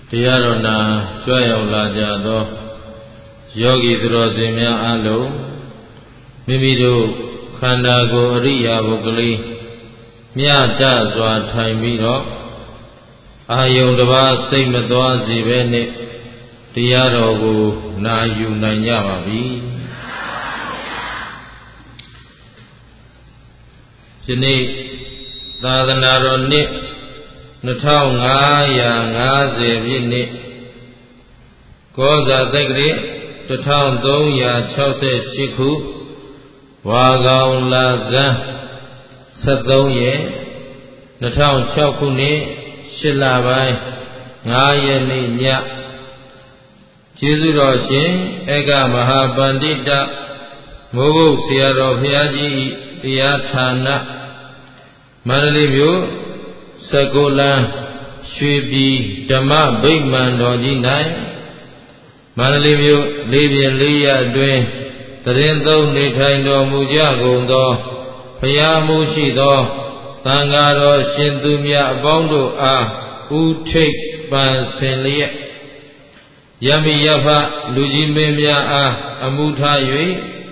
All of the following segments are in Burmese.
တရားတော်နာကြွရောက်လာကြသောယောဂီသူတော်စင်များအားလုံးမိမိတို့ခန္ဓာကိုယ်အရိယာပုဂ္ဂလိမြတ်တစွာထိုင်ပြီးတော့အာယုန်တစ်ပါးစိတ်မသွားစေဘဲနဲ့တရားတော်ကိုနာယူနိုင်ကြပါပြီဒီနေ့သာသနာတော်နှစ်2550ပြည့်နှစ်ကောဇာတက္ကရာ1368ခုဝါကောင်လဇန်73ရက်2006ခုနှစ်8လပိုင်း9ရက်နေ့ညကျေးဇူးတော်ရှင်ဧကမဟာပန္တိတမိုးကုတ်ဆရာတော်ဘုရားကြီးတရားဌာနမန္တလေးမြို့19လမ်းရွှေပြည်ဓမ္မဗိမာန်တော်ကြီး၌မန္တလေးမြို့လေးပြင်လေးရအတွင်းတရင်သုံးနေထိုင်တော်မူကြကုန်သောဘုရားမှုရှိသောသံဃာတော်ရှင်သူမြတ်အပေါင်းတို့အားဥထိပ်ပန်ဆင်လျက်ယမိယဖလူကြီးမင်းများအားအမှုထား၍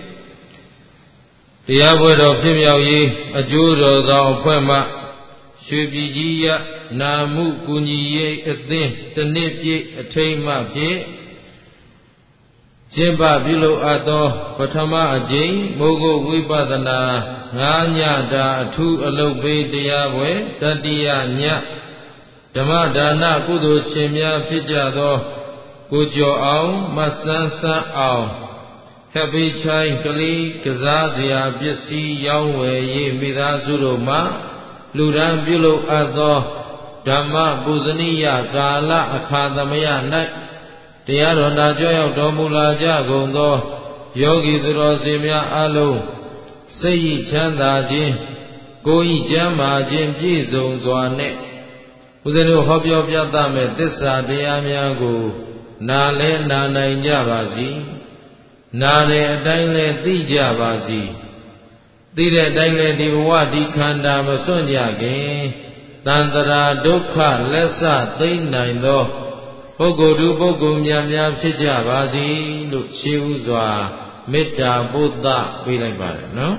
တရားပွဲတော်ပြည့်မြောက်ရေးအကျိုးတော်သောအဖွဲ့မှရွှေပြည်ကြီးရနာမှုကူညီရေးအသင်းတနှစ်ပြည့်အထိမ်းအမှတ်ဖြင့်ကျင်းပပြုလုပ်အပ်သောပထမအကြိမ်မိုးကုတ်ဝိပဿနာ9ညတာအထူးအလုပ်ပေးတရားပွဲတတိယညဓမ္မဒါနကုသိုလ်ရှင်များဖြစ်ကြသောကိုကျော်အောင်မဆန်းဆန်းအောင်ဟပ်ပိချိုင်းကလေးကစားစရာပစ္စည်းရောင်းဝယ်ရေးမိသားစုတို့မှလူရန်ပြုလုပ်အပ်သောဓမ္မပူဇနိယကာလအခါသမယ၌တရားတော်နာကြွရောက်တော်မူလာကြကုန်သောယောဂီသူတော်စင်များအားလုံးစိတ်ဤချမ်းသာခြင်းကိုယ်ဤကျမ်းမာခြင်းပြည့်စုံစွာနဲ့ဦးဇင်းတို့ဟောပြောပြသမဲ့သစ္စာတရားများကိုနာလဲနာနိုင်ကြပါစီနာတဲ့အတိုင်းလဲသိကြပါစီသိတဲ့အတိုင်းလဲဒီဘဝဒီခန္ဓာမစွန့်ကြခင်တန်တရာဒုက္ခလက်ဆသိမ့်နိုင်သောပုဂ္ဂိုလ်သူပုဂ္ဂိုလ်များဖြစ်ကြပါစေလို့ရှေးဥစွာမေတ္တာပို့သပေးလိုက်ပါတယ်နော်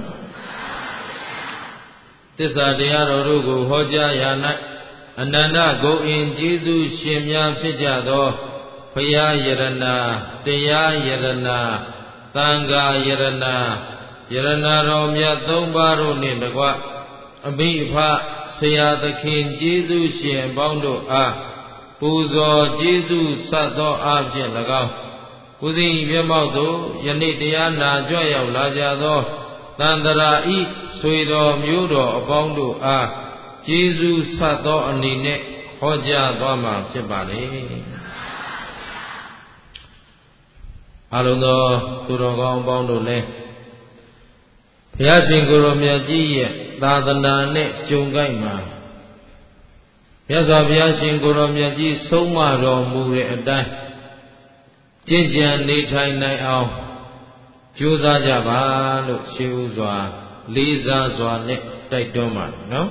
သစ္စာတရားတော်တို့ကိုဟောကြားရာ၌အနန္တဂုဏ်အင်ကျေးဇူးရှင်များဖြစ်ကြသောဘုရားယရဏတရားယရဏသံဃာယရဏယရဏတော်မြတ်သုံးပါးတို့နှင့်တကွအမိအဖဆရာသခင်ကျေးဇူးရှင်အပေါင်းတို့အားပူဇော်ကျေးဇူးဆက်သောအားဖြင့်၎င်းဦးဇင်းမျက်မှောက်သို့ယနေ့တရားနာကြွရောက်လာကြသောသန္တရာဤဆွေတော်မျိုးတော်အပေါင်းတို့အားကျေးဇူးဆက်သောအနေနဲ့ဟောကြားသွားမှာဖြစ်ပါလေအလုံးသောသူတော်ကောင်းအပေါင်းတို့လည်းဘုရားရှင်ကိုယ်တော်မြတ်ကြီးရဲ့သာသနာနဲ့ကြုံကိုက်မှာမြတ်စွာဘုရားရှင်ကိုယ်တော်မြတ်ကြီးဆုံးမတော်မူတဲ့အတိုင်းကျင့်ကြံနေထိုင်နိုင်အောင်ကြိုးစားကြပါလို့ရှင်းဥစွာလေးစားစွာနဲ့တိုက်တွန်းပါတယ်နော်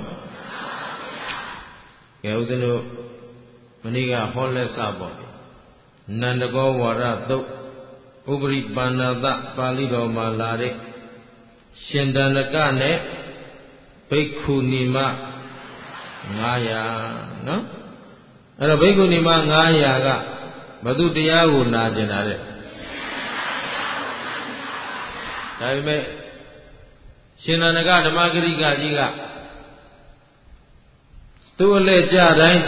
ကဲဦးဇင်းတို့မနေ့ကဟောလက်စပေါ့နန္ဒကောဝါရသုတ်ဥပရိပန္နသပါဠိတော်မှာလာတဲ့ရှင်တန္တကနဲ့ဘိက္ခုနီမ900နော်အဲ့တော့ဘိက္ခုနီမ900ကဘသူတရားကိုနာကျင်တာတဲ့ဒါပေမဲ့ရှင်တန္တကဓမ္မဂရိကကြီးကသူ့အလဲကြတိုင်း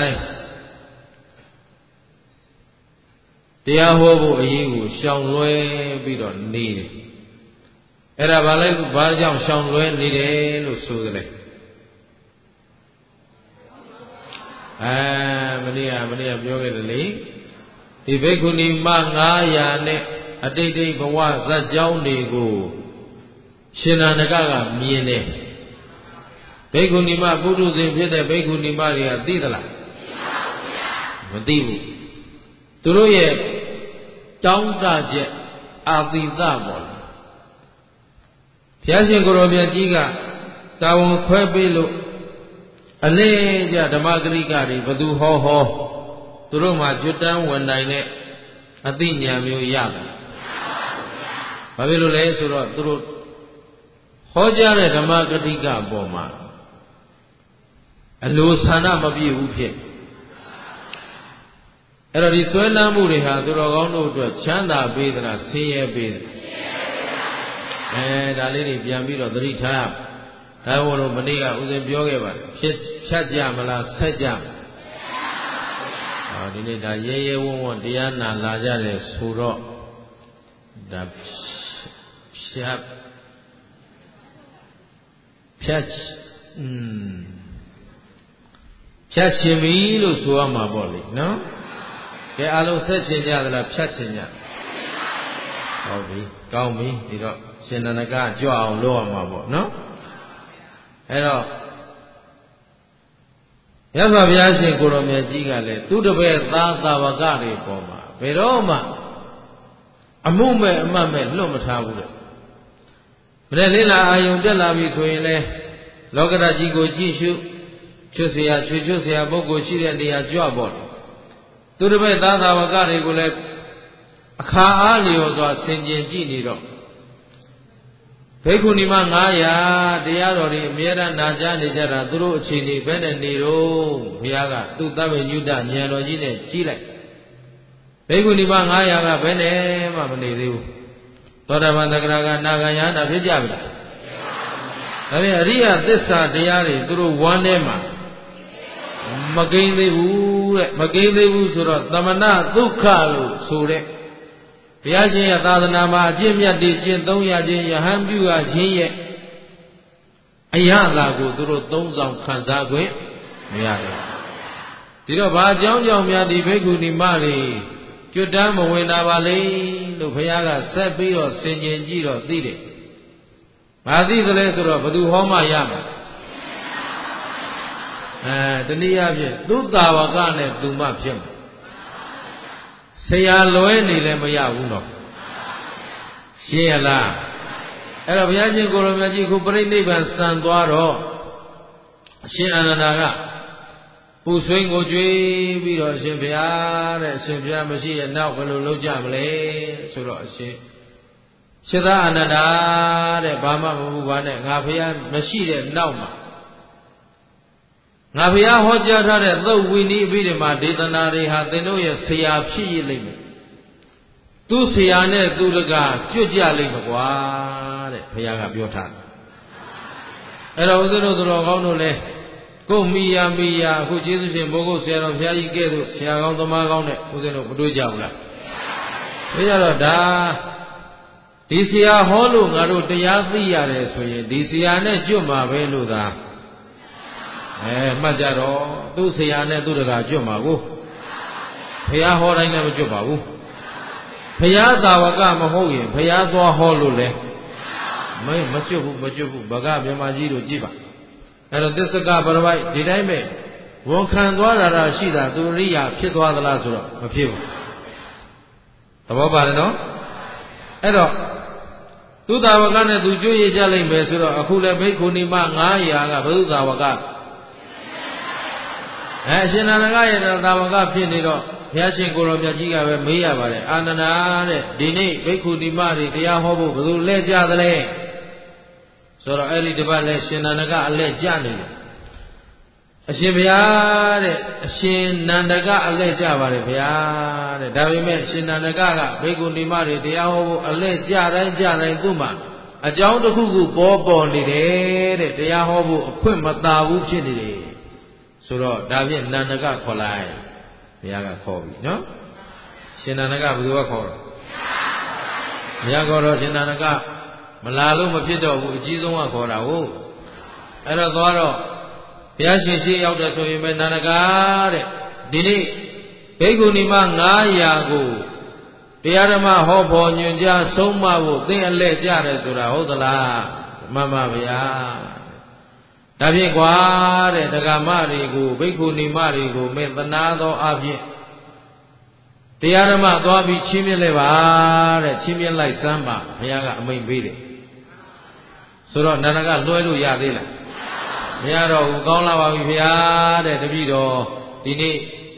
တရားဟောဖို့အရေးကိုရှောင်လွဲပြီးတော့နေတယ်အဲ့ဒါဘာကြောင့်ရှောင်လွဲနေတယ်လို့ဆိုကြလဲမနေ့ကပြောခဲ့တယ်လေဒီဘိက္ခုနီမ900နဲ့အတိတ်ဘဝဇတ်ကြောင်းတွေကိုရှင်နန္ဒကမြင်တယ်ဘိက္ခုနီမပုထုဇဉ်ဖြစ်တဲ့ဘိက္ခုနီမတွေကသိသလားမသိဘူးသူတို့ရဲ့တောင်းတချက်အာသီသပေါ့လေဘုရားရှင်ကိုယ်တော်မြတ်ကြီးကတာဝန်ခွဲပေးလို့အလေးကြဓမ္မဂရိကတွေဘသူဟောသူတို့မှာကျွတ်တန်းဝင်နိုင်တဲ့အသိဉာဏ်မျိုးရတယ်ဘာဖြစ်လို့လဲဆိုတော့သူတို့ဟောကြားတဲ့ဓမ္မကတိကအပေါ်မှာအလိုဆန္ဒမပြည့်ဘူးဖြစ်အဲ့တော့ဒီဆွဲလန်းမှုတွေဟာသူတော်ကောင်းတို့အတွက်ချမ်းသာပေးသလားဆင်းရဲပေးသလားဒါလေးတွေပြန်ပြီးတော့သတိထားဒါဘုလို့မနေ့ကဦးဇင်းပြောခဲ့ပါတယ်ဖြတ်ကြမလားဆက်ကြဒီနေ့ဒါရဲရဲဝံ့ဝံ့တရားနာလာကြတယ်ဆိုတော့ဒါဖြတ်ရှင်ပြီလို့ဆိုရမှာပေါ့လေနော်ကဲအားလုံးဆက်ရှင်ကြသလားဖြတ်ရှင်ကြဟုတ်ပြီကောင်းပြီဒီတော့ရှင်နန္ဒကကြွအောင်လုပ်ရမှာပေါ့နော်အဲ့တော့မြတ်စွာဘုရားရှင်ကိုရောင်မြတ်ကြီးကလည်းသူတပည့်သားသာဝကတွေပေါ်မှာဘယ်တော့မှအမှုမဲ့အမှတ်မဲ့လွတ်မထားဘူးတဲ့မနေ့လေးလာအာယုံတက်လာပြီဆိုရင်လေလောကဓာတ်ကြီးကိုကြည့်ရှုချွတ်เสียချွေချွတ်เสียပုဂ္ဂိုလ်ရှိတဲ့နေရာကြွပေါ့သူတပည့်သားသာဝကတွေကိုလည်းအခါအားလျော်စွာဆင်ခြင်ကြည့်နေတော့ဘိက္ခုနီမ900တရားတော်တွေအမြဲတမ်းနာကြားနေကြတာသူတို့အခြေအနေဘယ်နဲ့နေတော့ဘုရားကသူ့သဗ္ဗညုတဉာဏ်တော်ကြီးနဲ့ကြီးလိုက်ဘိက္ခုနီမ900ကဘယ်နဲ့မှမနေသေးဘူးသောတာပန်သက္ကရာကနာဂယနာဖြစ်ကြပြီလားဒါပြန်အရိယသစ္စာတရားတွေသူတို့ဝမ်းထဲမှာမကိန်းသေးဘူးတဲ့မကိန်းသေးဘူးဆိုတော့သမဏဒုက္ခလို့ဆိုတဲ့ဘုရားရှင်ရဲ့သာသနာမှာအကျင့်မြတ်တွေကျင့်သုံးရခြင်းယဟန်ပြုရခြင်းရဲ့အရသာကိုသူတို့သုံးဆောင်ခံစားခွင့်မရတယ်ဒီတော့ဘာအကြောင်းကြောင့်များဒီဘိက္ခုနီမတွေကျွတ်တမ်းမဝင်တာပါလေလို့ဘုရားကဆက်ပြီးတော့ဆင်ခြင်ကြည့်တော့သိတယ်ဘာသိသလဲဆိုတော့ဘသူဟောမှရမှာတနည်းအားဖြင့်သူ့တာဝကနဲ့သူမှဖြစ်မှာဆရာလွဲနေလည်းမရဘူးတော့ရှင်းရလားအဲ့တော့ဘုရားရှင်ကိုရောင်မြတ်ကြီးခုပြိဋိနိဗ္ဗာန်စံသွားတော့အရှင်အာနန္ဒာကပူဆွေးကိုကြွေးပြီးတော့အရှင်ဘုရားတဲ့အရှင်ဘုရားမရှိရဲ့နောက်ဘယ်လိုလုပ်ကြမလဲဆိုတော့အရှင်ရှင်သာအာနန္ဒာတဲ့ဘာမှမဟုတ်ပါနဲ့ငါဘုရားမရှိတဲ့နောက်မှာငါဘုရားဟောကြားထားတဲ့သုတ်ဝိနည်းအဘိဓမ္မာဒေသနာတွေဟာသင်တို့ရဲ့ဆရာဖြစ်ရလိမ့်မယ်သူဆရာနဲ့သူတကကျွတ်ကြလိမ့်မယ်ကွာတဲ့ဘုရားကပြောထားတယ်အဲ့တော့ဦးဇင်းတို့တော်ကောင်းတို့လည်းကိုမိယာအခုကျေးဇူးရှင်ဘိုးကုတ်ဆရာတော်ဘုရားကြီးကဲ့သို့ဆရာကောင်းသမားကောင်းတဲ့ဦးဇင်းတို့မတွေ့ကြဘူးလားတွေ့ကြတော့ဒါဒီဆရာဟောလို့ငါတို့တရားသိရတယ်ဆိုရင်ဒီဆရာနဲ့ကျွတ်မှာပဲလို့သာမှတ်ကြတော့သူ့ဆရာနဲ့သူ့တကာကျွတ်မှာကိုဘုရားဟောတိုင်းလည်းမကျွတ်ပါဘူးဘုရားသာဝကမဟုတ်ရင်ဘုရားသွားဟောလို့လဲမကျွတ်ဘူးဗကမြမကြီးတို့ကြည့်ပါအဲ့တော့သစ္စကပရပိုက်ဒီတိုင်းပဲဝန်ခံသွားတာရှိတာသူရိယာဖြစ်သွားသလားဆိုတော့မဖြစ်ဘူးသဘောပါတယ်နော်အဲ့တော့သူသာဝကနဲ့သူကျွတ်ရကြလိမ့်မယ်ဆိုတော့အခုလည်းဘိက္ခုနီမ900ကဘုသာဝကအရှင်နန္ဒကရဲ့သာဝကဖြစ်နေတော့ဘုရားရှင်ကိုရောင်မြတ်ကြီးကပဲမေးရပါတယ်အာနန္ဒာတဲ့ဒီနေ့ဘိက္ခုနီမတွေတရားဟောဖို့ဘယ်သူလဲကြသလဲဆိုတော့အဲ့ဒီတပတ်လဲရှင်နန္ဒကအလဲကြနေတယ်အရှင်ဘုရားတဲ့အရှင်နန္ဒကအလဲကြပါတယ်ဘုရားတဲ့ဒါပေမဲ့ရှင်နန္ဒကဘိက္ခုနီမတွေတရားဟောဖို့အလဲကြတိုင်းသူ့မှာအကြောင်းတစ်ခုခုပေါ်နေတယ်တဲ့တရားဟောဖို့အခွင့်မသာဘူးဖြစ်နေတယ်ဆိုတော့ဒါဖြင့်နန္ဒကခေါ်လိုက်ဘုရားကခေါ်ပြီနော်ရှင်နန္ဒကဘယ်သူကခေါ်တော့ဘုရားခေါ်တော့ရှင်နန္ဒကမလာလို့မဖြစ်တော့ဘူးအကြီးဆုံးကခေါ်တာဟုတ်အဲ့တော့သွားတော့ဘုရားရှင်ရှိရောက်တယ်ဆိုရင်ပဲနန္ဒကတဲ့ဒီနေ့ဘိက္ခုနီမ900ကိုတရားဓမ္မဟောဖို့ညွှန်ကြားဆုံးမဖို့သင်အလဲကြတယ်ဆိုတာဟုတ်သလားမှန်ပါဗျာဒါဖြင့်ကွာတဲ့ဒကာမတွေကိုဘိက္ခုနီမတွေကိုမင်းသနာသောအဖြစ်တရားဓမ္မသွားပြီးချင်းမြင့်လိုက်ပါတဲ့ချင်းမြင့်လိုက်စမ်းပါဘုရားကအမိန့်ပေးတယ်ဆိုတော့နန္ဒကလွှဲလို့ရသေးလားမရတော့ဘူးကောင်းလာပါပြီဘုရားတဲ့တပည့်တော်ဒီနေ့ဘ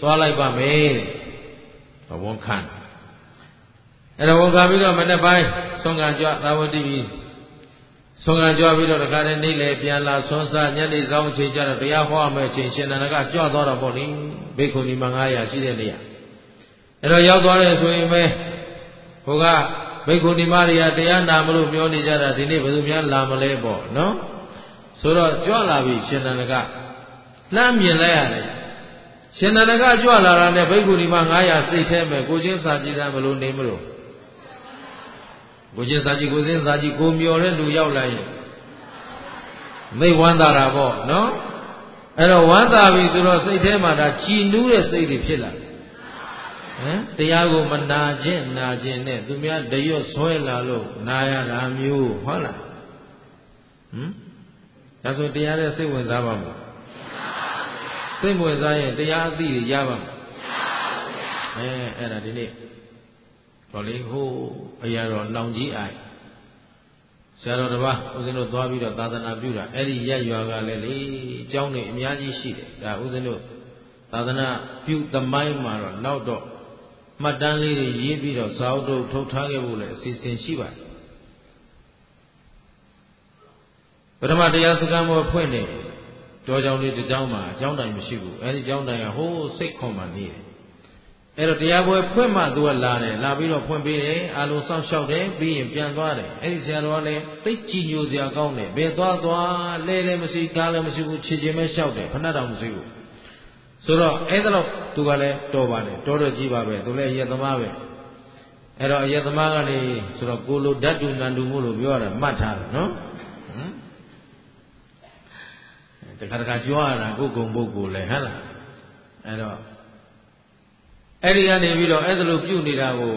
သွားလိုက်ပါမယ်ဝန်ခံအဲ့တော့ဝန်ခံပြီးတော့မနေ့ပိုင်းဆုံးခံကြွသာဝတိပြီးဆုံးခံကြွပြီးတော့တခါတည်းနေ့လေပြန်လာဆွမ်းစားညနေဆောင်အချိန်ကျတော့တရားဟောမယ်အချိန်ရှင်နန္ဒကကြွသွားတော့ပေါ့လေဘိက္ခုနီမ900ရှိတဲ့နေရာအဲ့တော့ရောက်သွားတယ်ဆိုရင်ပဲဟိုကဘိက္ခုနီမတွေကတရားနာမလို့ပြောနေကြတာဒီနေ့ဘယ်သူများလာမလဲပေါ့နော်ဆိုတော့ကြွလာပြီရှင်နန္ဒကလှမ်းမြင်လိုက်ရတယ်ရှင်နန္ဒကကြွလာတာနဲ့ဘိက္ခုနီမ900စိတ်ထဲမဲ့ကိုချင်းစာကြည်တာမလို့နေမလို့ကိုချင်းစာကြည်ကိုချင်းစာကြည်ကိုမျောတဲ့လူရောက်လာရင်မိတ်ဝမ်းသာတာပေါ့နော်အဲ့တော့ဝမ်းသာပြီဆိုတော့စိတ်ထဲမှာဒါကြည်နူးတဲ့စိတ်တွေဖြစ်လာတရားကိုမနာခြင်းနဲ့သူများတရွတ်ဆွဲလာလို့နာရတာမျိုးဟုတ်လားဒါဆိုတရားနဲ့စိတ်ဝင်စားပါမလားစိတ်ဝင်စားရင်တရားအသိရပါမလားအဲ့ဒါဒီနေ့တော်လေးဟိုအရာတော်လောင်ကြီးအိုင်ဆရာတော်တစ်ပါးဦးဇင်းတို့သွားပြီးတော့သာသနာပြုတာအဲ့ဒီရက်ရွာကလည်းလေအကြောင်းတွေအများကြီးရှိတယ်ဒါဦးဇင်းတို့သာသနာပြုသမိုင်းမှာတော့နောက်တော့မှတ်တမ်းလေးတွေရေးပြီးတော့စာအုပ်တို့ထုတ်ထားခဲ့ဖို့လည်းအစီအစဉ်ရှိပါတယ်ပထမတရားစခန်းပေါ်ဖွင့်နေတောကြောင်လေးတစ်ကြောင်းမှာအကြောင်းတိုင်မရှိဘူးအဲဒီအကြောင်းတိုင်ကဟိုးစိတ်ခွန်မှနေတယ်အဲ့တော့တရားပွဲဖွင့်မှသူကလာတယ်လာပြီးတော့ဖွင့်ပေးတယ်အာလုံးစောင့်ရှောက်တယ်ပြီးရင်ပြန်သွားတယ်အဲ့ဒီဆရာတော်ကလည်းသိကြည်ညိုစရာကောင်းတယ်ဘယ်သွားလဲလည်းမရှိကားလည်းမရှိဘူးခြေချင်းပဲလျှောက်တယ်ဖဏတောင်မရှိဘူးဆိုတော့အဲ့ဒါတော့သူကလည်းတော်ပါတယ်တော်တော့ကြီးပါပဲသူလည်းအယက်သမားပဲအဲ့တော့အယက်သမားကနေဆိုတော့ကိုလိုဓာတ်တူနန္တူမို့လို့ပြောရတာမှတ်ထားတယ်နော်တခါတခါကြွားရတာကိုယ်ကုံပုဂ္ဂိုလ်လဲဟဲ့လားအဲ့တော့အဲ့ဒီကနေပြီးတော့အဲ့ဒါလိုပြုနေတာကို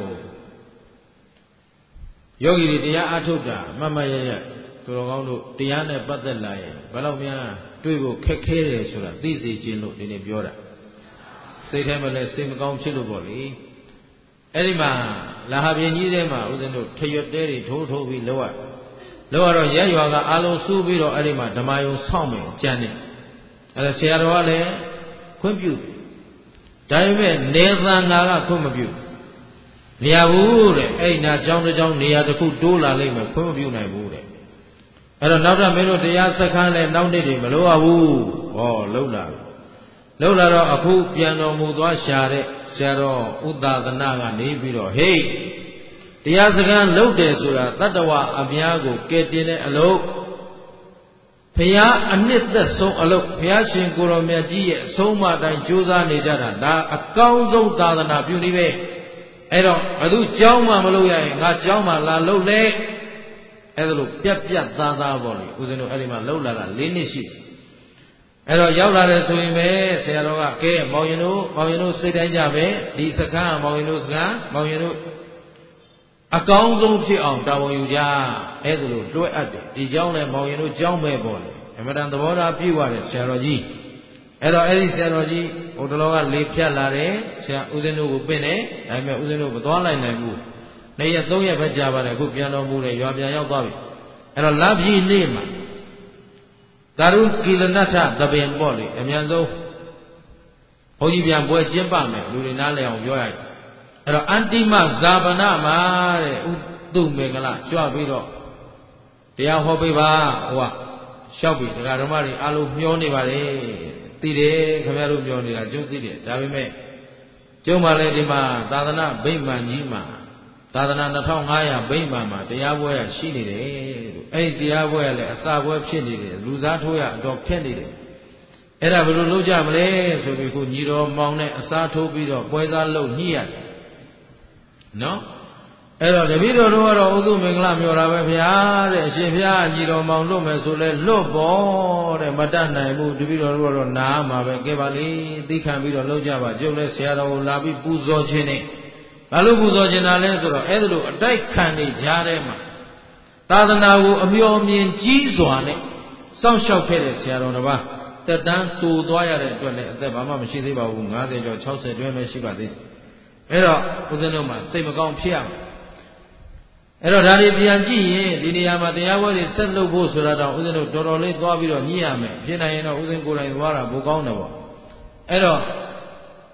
ယောဂီတွေတရားအားထုတ်တာမမရရသူတော်ကောင်းတို့တရားနဲ့ပတ်သက်လာရင်ဘယ်တော့မှတွေ့ဖို့ခက်ခဲတယ်ဆိုတာသိစေခြင်းလို့ဒီနေ့ပြောတာစိတ်ထဲမှာလည်းစိတ်မကောင်းဖြစ်လို့ပေါ့လေအဲ့ဒီမှာလာဟာပြင်ကြီးထဲမှာဦးဇင်းတို့ထရွတ်တဲတွေထိုးပြီးလောက်တော့ရက်ရွာကအားလုံးစူးပြီးတော့အဲ့ဒီမှာဓမ္မယုံဆောက်မယ်ကြံနေအဲ့ဒါဆရာတော်ကလည်းခွင့်ပြုဒါပေမဲ့နေသံဃာကခွင့်မပြုမရဘူးတဲ့အဲ့နာကြောင်းတစ်ကြောင်းနေရာတစ်ခုတိုးလာလိမ့်မယ်ခွင့်မပြုနိုင်ဘူးတဲ့အဲ့တော့နောက်တော့မင်းတို့တရားစခန်းလဲနောက်နေ့တွေမလိုရဘူးဟောလှုပ်လာတော့အခုပြန်တော်မူသွားရှာတဲ့ဆရာတော်ဥဒသနာကနေပြီးတော့ဟေးတရားစခန်းလှုပ်တယ်ဆိုတာတတ္တဝအများကိုကဲတင်တဲ့အလုပ်ဘုရားအနှစ်သက်ဆုံးအလုပ်ဘုရားရှင်ကိုရောမြတ်ကြီးရဲ့အဆုံးအမတိုင်းကြိုးစားနေကြတာဒါအကောင်းဆုံးသာသနာပြုနည်းပဲအဲ့တော့ဘသူကြောင်းမှမလုပ်ရရင်ငါကြောင်းမှလာလုပ်လေအဲ့ဒါလို့ပြတ်သားပေါ့လေဦးဇင်းတို့အဲ့ဒီမှာလှုပ်လာတာ၄နှစ်ရှိတယ်အဲ့တော့ရောက်လာတယ်ဆိုရင်ပဲဆရာတော်ကကဲမောင်ရင်တို့စိတ်တိုင်းကြပဲဒီစကားမောင်ရင်တို့စကားမောင်ရင်တို့အကောင်းဆုံးဖြစ်အောင်တာဝန်ယူကြအဲ့ဒါလို့လွှဲအပ်တယ်ဒီเจ้าနဲ့မောင်ရင်တို့เจ้าမဲ့ပေါ့လေအမှန်တန်သဘောထားပြည့်ဝတယ်ဆရာတော်ကြီးအဲ့တော့အဲ့ဒီဆရာတော်ကြီးဟိုတလောကလေဖြတ်လာတယ်ဆရာဦးဇင်းတို့ကိုပင့်တယ်ဒါပေမဲ့ဦးဇင်းတို့မသွားလိုက်နိုင်ဘူး2ရက်3ရက်ပဲကြာပါတယ်အခုပြန်တော်မူတယ်ရွာပြန်ရောက်သွားပြီအဲ့တော့လပြည့်နေ့မှာကာရုကိလနထသဘင်ပေါ့လေအမြန်ဆုံးဘုန်းကြီးပြန်ပွဲကျင်းပမယ်လူတွေနားလည်အောင်ပြောရရင်အဲ့တော့အန္တိမဇာပနာမှာတဲ့ဥတုမင်္ဂလကြွပြီးတော့တရားဟောပေးပါဟိုကလျှောက်ပြီဒကာဓမ္မတွေအားလုံးမျောနေပါလေသိတယ်ခင်ဗျားတို့မျောနေတာကျုပ်သိတယ်ဒါပေမဲ့ကျုံမှလည်းဒီမှာသာသနာဗိမာန်ကြီးမှာသာသနာ2500ဗိမာန်မှာတရားပွဲရှိနေတယ်လို့အဲ့ဒီတရားပွဲကလည်းအစာပွဲဖြစ်နေတယ်လူစားထိုးရအတော်ခက်နေတယ်အဲ့ဒါဘယ်လိုလုပ်ကြမလဲဆိုပြီးခုညီတော်မောင်နဲ့အစားထိုးပြီးတော့ပွဲစားလုပ်ညှိရတယ်နော်အဲ့တော့တပည့်တော်တို့ကတော့ဥဒုမင်္ဂလမျောတာပဲဗျာတဲ့အရှင်ဘုရားညီတော်မောင်လွတ်မယ်ဆိုလဲလွတ်ပေါ်တဲ့မတတ်နိုင်ဘူးတပည့်တော်တို့ကတော့နားမှာပဲကဲပါလေသိခံပြီးတော့လုပ်ကြပါကျုပ်လည်းဆရာတော်ကိုလာပြီးပူဇော်ခြင်းနဲ့ဘာလို့ပူဇော်ခြင်းတာလဲဆိုတော့အဲ့ဒါလိုအတိုက်ခံနေကြတဲ့မှာသာသနာကိုအမျှော်မြင်ကြီးစွာနဲ့စောင့်ရှောက်ခဲ့တဲ့ဆရာတော်တစ်ပါးတက်တန်းတူသွားရတဲ့အတွက်လည်းအသက်ဘာမှမရှိသေးပါဘူး50ကျော်60တွဲပဲရှိပါသေးတယ်အဲ့တော့ဦးဇင်းတို့မှာစိတ်မကောင်းဖြစ်ရမယ်အဲ့တော့ဒါတွေပြန်ကြည့်ရင်ဒီနေရာမှာတရားပွဲတွေဆက်လုပ်ဖို့ဆိုတာတော့ဦးဇင်းတို့တော်တော်လေးသွားပြီးတော့ညှိရမယ်ဖြစ်နိုင်ရင်တော့ဦးဇင်းကိုယ်တိုင်သွားတာဘိုးကောင်းတယ်ပေါ့အဲ့တော့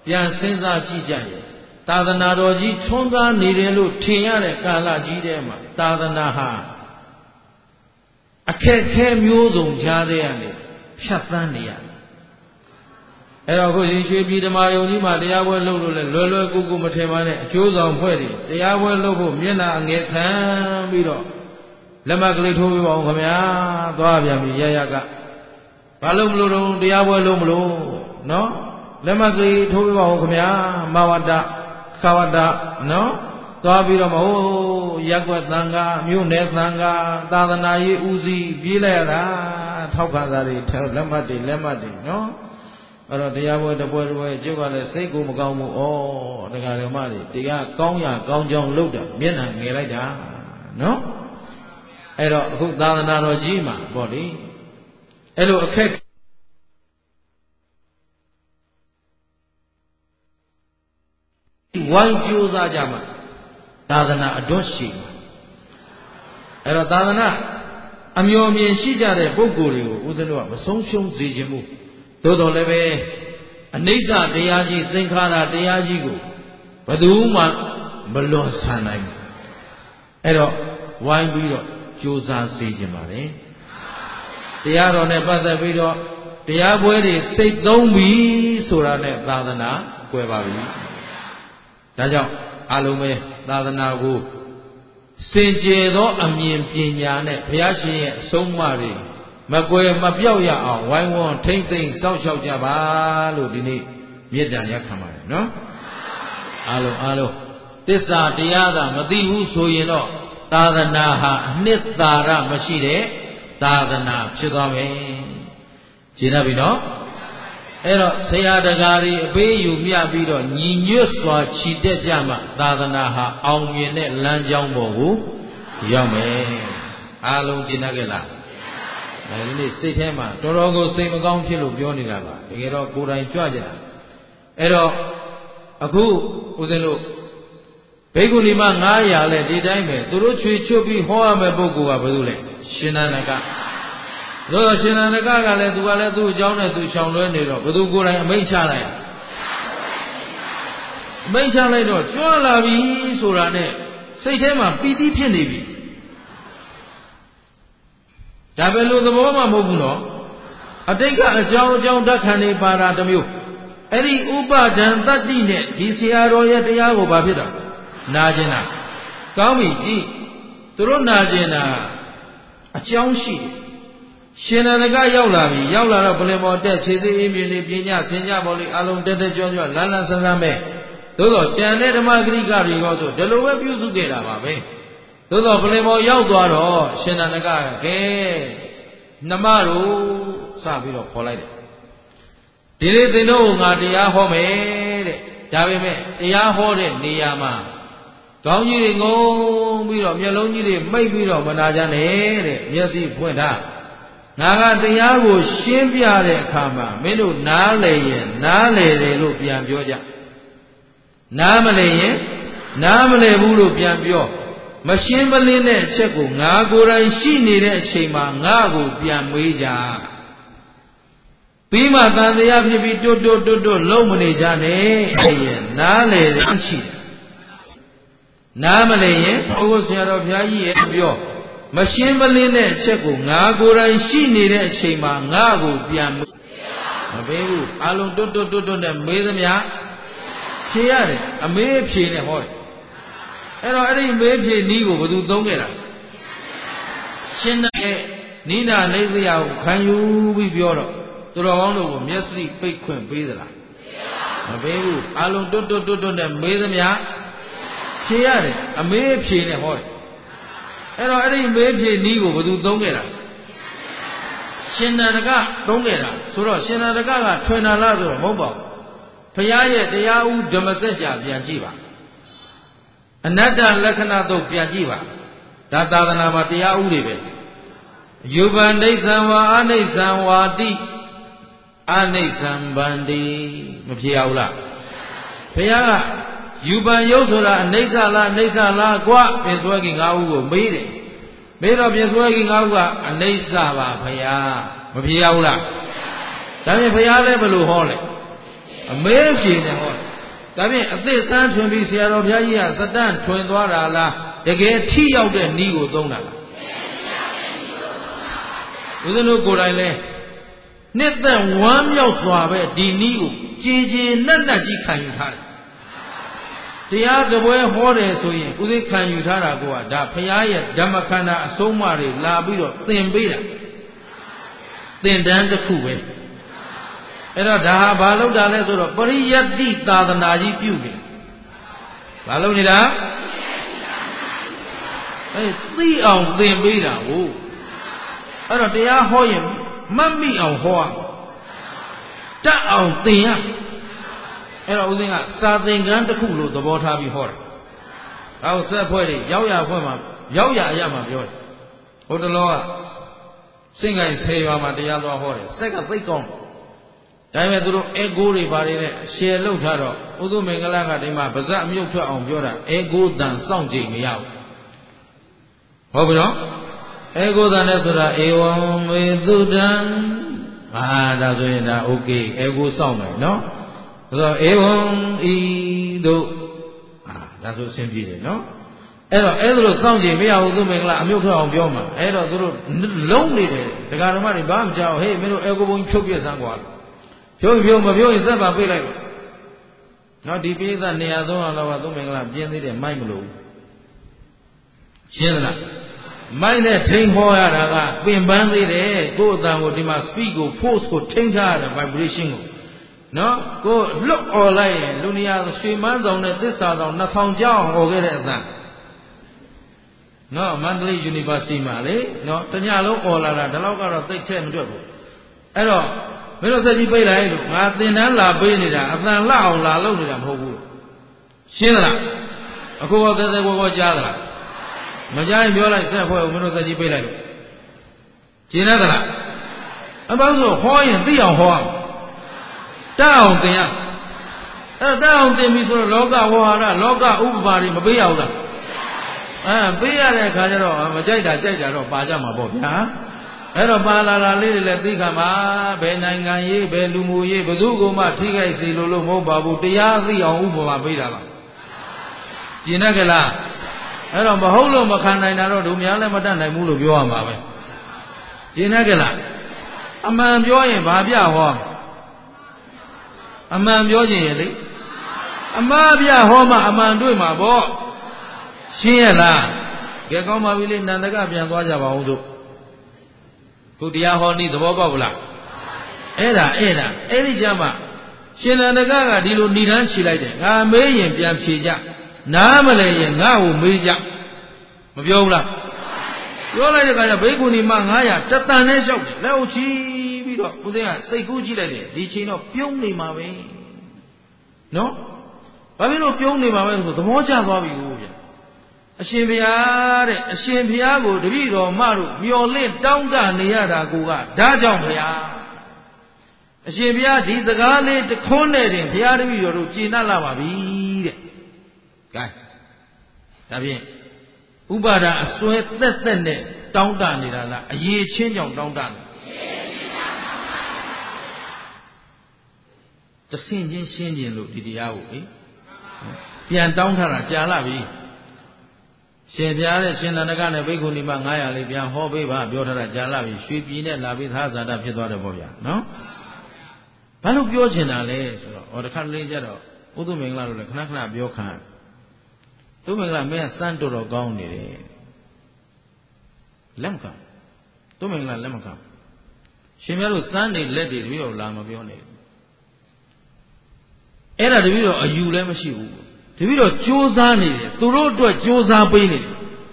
ပြန်စဉ်းစားကြည့်ကြရင်သာသနာတော်ကြီးထွန်းကားနေတယ်လို့ထင်ရတဲ့ကာလကြီးထဲမှာသာသနာဟာအခက်ခဲမျိုးစုံကြားတဲ့ကနေဖြတ်သန်းနေရတယ်အဲ့တော့အခုရွှေပြည်ဓမ္မယုံကြီးမှာတရားပွဲလုပ်လို့လဲလွယ်လွယ်ကူကူမထင်ပါနဲ့အကျိုးဆောင်ဖွဲ့တွေတရားပွဲလုပ်ဖို့မျက်နှာအငယ်ခံပြီးတော့လက်မကလေးထိုးပေးပါဦးခင်ဗျာသွားပြန်ပြီရရကဘာလို့မလို့တော့တရားပွဲလုပ်မလို့နော်လက်မကလေးထိုးပေးပါဦးခင်ဗျာမဝတ္တခဝတ္တနော်သွားပြီးတော့မဟုတ်ရက်ွက်သံဃာမြို့နယ်သံဃာသာသနာရေးဦးစီးပြေးလိုက်ရတာထောက်ခံစာတွေလက်မှတ်တွေနော်အဲ့တော့တရားပွဲတပွဲကျုပ်ကလည်းစိတ်ကိုမကောင်းဘူးဩတရားဓမ္မတွေတရားကောင်းရကောင်းကြောင်းလုပ်တာမျက်နှာငယ်လိုက်တာနော်အဲ့တော့အခုသာသနာတော်ကြီးမှာပေါ့လေအဲ့လိုအခက်ဝိုင်းကြိုးစားကြမှာသာသနာအတွတ်ရှိမှာအဲ့တော့သာသနာအမျှော်မြင်ရှိကြတဲ့ပုဂ္ဂိုလ်တွေကိုဦးဇင်းတို့ကမဆုံးရှုံးစေခြင်းဘူးသို့တော်လည်းပဲအနိစ္စတရားကြီးသင်္ခါရတရားကြီးကိုဘယ်သူမှမလွန်ဆန်နိုင်ဘူးအဲ့တော့ဝိုင်းပြီးတော့ကြိုးစားစေခြင်းပါလေတရားတော်နဲ့ပတ်သက်ပြီးတော့တရားပွဲတွေစိတ်သုံးပြီဆိုတာနဲ့သာသနာကွယ်ပါပြီဒါကြောင့်အလုံးပဲသာသနာကိုစင်ကြယ်သောအမြင်ပညာနဲ့ဘုရားရှင်ရဲ့အဆုံးအမတွေမကွယ်မပြောက်ရအောင်ဝိုင်းဝန်းထိမ့်သိမ့်စောင့်ရှောက်ကြပါလို့ဒီနေ့မေတ္တာရပ်ခံပါတယ်နော်အားလုံးသစ္စာတရားသာမသိဘူးဆိုရင်တော့သာသနာဟာအနှစ်သာရမရှိတဲ့သာသနာဖြစ်သွားမယ်ရှင်းပြီနော်အဲ့တော့ဆရာတကာတွေအပေးယူမြပြီးတော့ညီညွတ်စွာခြိတက်ကြမှသာသနာဟာအောင်မြင်တဲ့လမ်းကြောင်းပေါ်ကိုရောက်မယ်အားလုံးရှင်းတတ်ကြလားဒီနေ့စိတ်ထဲမှာတော်တော်ကိုစိတ်မကောင်းဖြစ်လို့ပြောနေတာပါတကယ်တော့ကိုယ်တိုင်ကြွကြတာအဲ့တော့အခုဦးဇင်းတို့ဘိက္ခုနီမ900လဲဒီတိုင်းပဲသူတို့ချွေချွတ်ပြီးဟောရမယ့်ပုဂ္ဂိုလ်ကဘယ်သူလဲရှင်နန္ဒကတို့ရှင်နန္ဒကကလည်းသူကလည်းသူ့အကြောင်းနဲ့သူရှောင်လွဲနေတော့ဘယ်သူကိုယ်တိုင်အမိန့်ချလိုက်တော့ကြွလာပြီဆိုတာနဲ့စိတ်ထဲမှာပီတိဖြစ်နေပြီဒါပဲလို့သဘောမှမဟုတ်ဘူးနော်အတိတ်ကအကြောင်းဓာတ်ခံနေပါတာတစ်မျိုးအဲ့ဒီဥပါဒံတတ္တိနဲ့ဒီဆရာတော်ရဲ့တရားကိုဘာဖြစ်တာနာကျင်တာကောင်းပြီကြည့်သူတို့နာကျင်တာအကြောင်းရှိတယ်ရှင်နန္ဒကရောက်လာပြီရောက်လာတော့ဗလင်မော်တက်ခြေစည်းအင်းပြင်းနေပညာဆင်ကြပေါ်လေအလုံးတက်ကြွလန်းဆန်းမဲ့သို့တော့ကြံတဲ့ဓမ္မဂရိကတွေရောဆိုဒီလိုပဲပြုစုခဲ့တာပါပဲသို့တော့ဗလင်မော်ရောက်သွားတော့ရှင်နန္ဒကကဲနှမတို့စပြီးတော့ခေါ်လိုက်တယ်ဒီနေ့သင်တို့ငါတရားဟောမယ်တဲ့ဒါပေမဲ့တရားဟောတဲ့နေရာမှာကောင်းကြီးတွေငုံပြီးတော့မျက်လုံးကြီးတွေမိတ်ပြီးတော့မနာကြနဲ့တဲ့မျက်စိဖွင့်ထားငါကတရားကိုရှင်းပြတဲ့အခါမှာမင်းတို့နားလေရင်နားလေတယ်လို့ပြန်ပြောကြနားမလေရင်နားမလေဘူးလို့ပြန်ပြောမရှင်းမလင်းတဲ့အချက်ကိုငါကိုယ်တိုင်ရှိနေတဲ့အချိန်မှာငါ့ကိုပြန်မေးကြပြီးမှတန်တရားဖြစ်ပြီးတွတ်လုံးမနေကြနဲ့အဲ့ရင်နားလေတယ်ရှိတယ်နားမလဲရင်ဘုရားဆရာတော်ဘုရားကြီးရဲ့ပြောမရှင်းမလင်းတဲ့အချက်ကိုငါကိုယ်တိုင်ရှိနေတဲ့အချိန်မှာငါ့ကိုပြန်မပေးဘူးအလုံးတွတ်နဲ့မေးသမျှဖြေရတယ်အမေးဖြေနဲ့ဟောတယ်အဲ့တော့အဲ့ဒီမေးဖြေနီးကိုဘယ်သူသုံးခဲ့တာရှင်းတဲ့နိဒာနေစရာကိုခံယူပြီးပြောတော့သူတော်ကောင်းတို့ကိုမျက်စိပိတ်ခွင့်ပေးသလားမပေးဘူးအလုံးတွတ်နဲ့မေးသမျှဖြေရတယ်အမေးဖြေနဲ့ဟောတယ်အဲ့တော့အဲ့ဒီမေးဖြေနီးကိုဘယ်သူသုံးခဲ့တာရှင်နန္ဒကသုံးခဲ့တာဆိုတော့ရှင်နန္ဒကထွင်တာလားဆိုတော့မဟုတ်ပါဘူးဘုရားရဲ့တရားဥဓမ္မစကြာပြန်ကြည့်ပါအနတ္တလက္ခဏာတို့ပြန်ကြည့်ပါဒါသာသနာမှာတရားဥတွေပဲယူပန်ဒိဋ္ဌံဝါအနိစ္စံဝါတိအနိစ္စံဗန္တိမဖြေရဘူးလားဘုရားကယူပန်ရုပ်ဆိုတာအနိစ္စလားကွာပြင်စွဲခင်၅ဦးကိုမေးတယ်မေးတော့ပြင်စွဲခင်၅ဦးကအနိစ္စပါဘုရားမဖြေရဘူးလားဒါဖြင့်ဘုရားလည်းဘယ်လိုဟောလဲ Amazing, Gabi, a this hand to be Sierra Via, Satan, Twindwara, the gate tea out the Nigo Dona. Within no good I lay. Net the one yoke swab, the Nigo, Gigi, Nanda can you have. The other way, Horde, so you can you Taragoa, da Paya, Damakana, Somari, Labido, Thin Beta. Then the Kuwe. Era da Balo Dales or Pariati Tadanaji Pubi. Balo Nida? 3 on the Beta. I don't dare hold him, Mummy on Horn. That on the Era using a Southern Grand Kulu, the water before. I was said, Yaya Woman, Yaya Yama, or the Lord. Sing I say, I'm the other horse. Second, they come. I went to Ego Ribari, share low shadow, Udu Mengalanga de Ma, Baza Mutua on Yoda, Ego than Song Jimmy out. Hope you know? Ego than Esra, Ewan with Dudan. Ah, that's okay, Ego song, no? So, Ewan Edo. Ah, that's what simply, no? Edo song Jimmy out, Udu Mengla, Mutua on Yoma, Edo lonely, the Garamari Bam Chow, hey, Milo Ego won't choke your sangwa. Yo is ever be like not deep either near the Mengla, Jenny, Mimelo. Jenna. Mine train Hoya, being banded, go down with him, speak, go post, go change her vibration. No, go look all like Lunia, the 3 months on this side of Nassau Jow or get at that. No, Mandalay University, Mali, no, Tanyalo or La, the local of the 10 double. Hello. Melo said you pay like I think La Benida, and then La Lodi and Hobu. Shilla, a co of the Wogo Jala. Majai Viola said, well, Melo said you pay like Ginada. About the Hoy and the Horn. Down there. Down there, Miss Loga, Loga, Ubari, Mabia. Be a Kajaro, Majida, Jada, Pajama Bob. Ero Balala Lily Tigama, Benangaye, Belumuye, Beduguma, Tiga, Silulu, Mobabu, Tiazi, or Ubama Bidala. Jinagala. Ero Maholo Makana, Dumiala Madana, Mulu Yoama. Jinagala. A man joy, Babia Home. A man joy, a Mabia Homa, a man doing my boy. Sheila. Gagoma will in Nandagabian Wajaba. Kudia Honi the Bobula. Era, Eri Jama. Shina Nagaga, Dilo Nidan Chilade, a million Piam Shija, Namale, Nau Meja. Maviola. Yola de Baguni Mangaya, Tatane Shop, Lauchi, Vido, Uzea, Seikuji, Dichino, Pyongi Mave. No? Babino Pyongi Mave, the Mocha Babi. A Shimpiago, the Vido, Maru, Miolin, down Niada Guga, Dajam. A Shimpiaji, the Gale, the Conde, Piari, Gina Lava, Guy. Tabien. Ubada, sweat that then, down Nida, a ye change of down. The singing look, did the hour, eh? Pian down her, Jalabi. Shediare, Shinanagan, Beguni Mangaya, Libian, Hobeba, Biota Jalabi, should be in a Labit Hazard of Boya, no? Palo Biogenale, or the country Jero, Udumingla, the Knakna Biokan. Tumingla may a Santo or Gondi. Lemka. Tumingla Lemka. Shimelu Sunday led it real Lama Bione. Era the video a Ulemashu. The video Josani, to road to a Josa Bini.